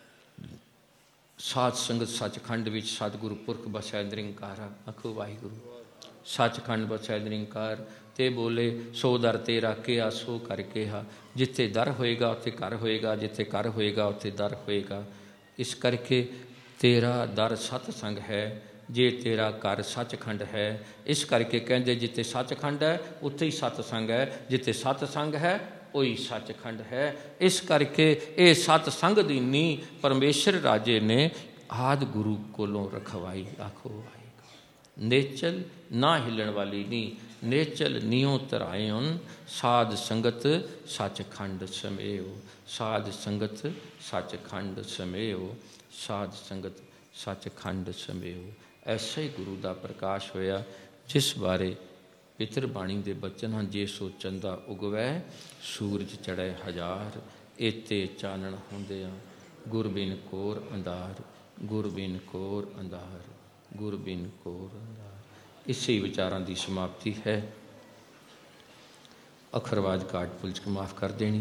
साध संगत सचखंड विच सतगुरु पुरख बसै निरंकार। आखो वाहिगुरू, सचखंड बसै निरंकार। ते बोले सो दर तेरा किया सो कर केहा। जिथे दर होएगा उत्थे घर होएगा, जिथे घर होएगा उत्थे दर होएगा। इस करके तेरा दर सतसंग है, जे तेरा घर सचखंड है। इस करके कहते जिथे सचखंड है उत्थे ही सतसंग है, जिथे सतसंग है वही सचखंड है। इस करके ये सतसंग दी नींह परमेश्वर राजे ने आदि गुरु कोलों रखवाई। आखो वाहिगुरू। नेचल ना हिलन वाली नींह, नेचल नीओ तरायन। साध संगत सचखंड समेओ, साध संगत सचखंड समेओ, साध संगत सचखंड समेओ। ऐसा ही गुरु का प्रकाश होया, जिस बारे पितर बाणी के बचन हैं। जे सो चंदा उगवै सूरज चढ़े हजार, एते चानण होंदिया गुर बिन कोर अंधार, गुर बिन कोर अंधार, गुर बिन कोर अंधार। इसे विचारों की समाप्ति है। अखरवाद काट पुलच को माफ़ कर देनी,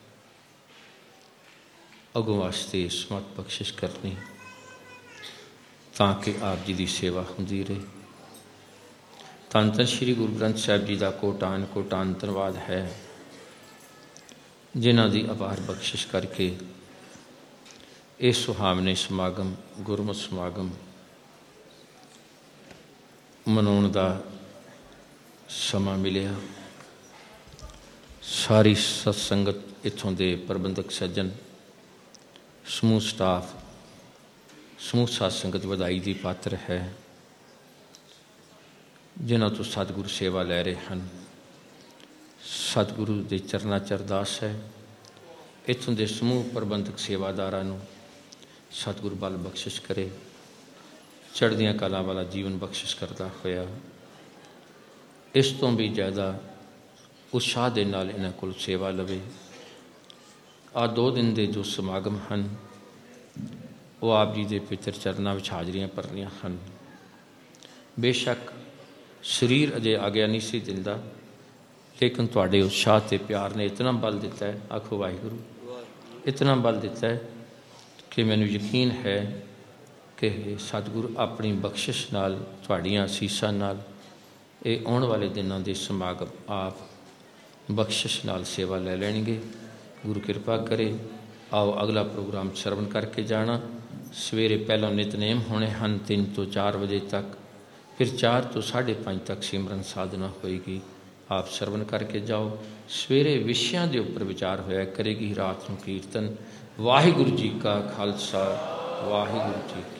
अगों वास्ते समत बख्शिश करनी, ताकि आप जी की सेवा होंदी रहे। धन धन श्री गुरु ग्रंथ साहिब जी का कोटान कोटान धन्यवाद है, जिन्हों की अपार बख्शिश करके इस सुहावने समागम गुरमत समागम मनाने का समा मिलिया। सारी सत्संगत इत्थों के प्रबंधक सज्जन, समूह स्टाफ, समूह सत्संगत वधाई की पात्र है, जिन्हों तो सतगुरु सेवा लै रहे हैं। सतगुरु के चरना च अरदास है, इत्थों के समूह प्रबंधक सेवादारां नूं सतगुरु बल बख्शिश करे, चढ़दियां कला वाला जीवन बख्शिश करता होया, इस तो भी ज़्यादा उत्साह के नाल इन्हां कोल सेवा लवे। आ दो दिन के जो समागम हैं वो आप जी के पितर चरणों में हाजरियां भरनियां हैं। बेशक शरीर अजे आग्या नहीं सी दिंदा, लेकिन तुहाडे उत्साह ते प्यार ने इतना बल दिता है। आखो वाहिगुरू, इतना बल दिता है कि मैनूं यकीन है कि सतगुरु अपनी बख्शिश नाल तुहाड़ियां असीसां नाल ये आने वाले दिनों के समागम आप बख्शिश नाल सेवा लै लैणगे। गुरु कृपा करे। आओ अगला प्रोग्राम श्रवण करके जाना। ਸਵੇਰੇ ਪਹਿਲਾਂ ਨਿਤਨੇਮ ਹੋਣੇ ਹਨ ਤਿੰਨ ਤੋਂ ਚਾਰ ਵਜੇ ਤੱਕ, ਫਿਰ ਚਾਰ ਤੋਂ ਸਾਢੇ ਪੰਜ ਤੱਕ ਸਿਮਰਨ ਸਾਧਨਾ ਹੋਏਗੀ। ਆਪ ਸਰਵਨ ਕਰਕੇ ਜਾਓ। ਸਵੇਰੇ ਵਿਸ਼ਿਆਂ ਦੇ ਉੱਪਰ ਵਿਚਾਰ ਹੋਇਆ ਕਰੇਗੀ, ਰਾਤ ਨੂੰ ਕੀਰਤਨ। ਵਾਹਿਗੁਰੂ ਜੀ ਕਾ ਖਾਲਸਾ, ਵਾਹਿਗੁਰੂ ਜੀ ਕੀ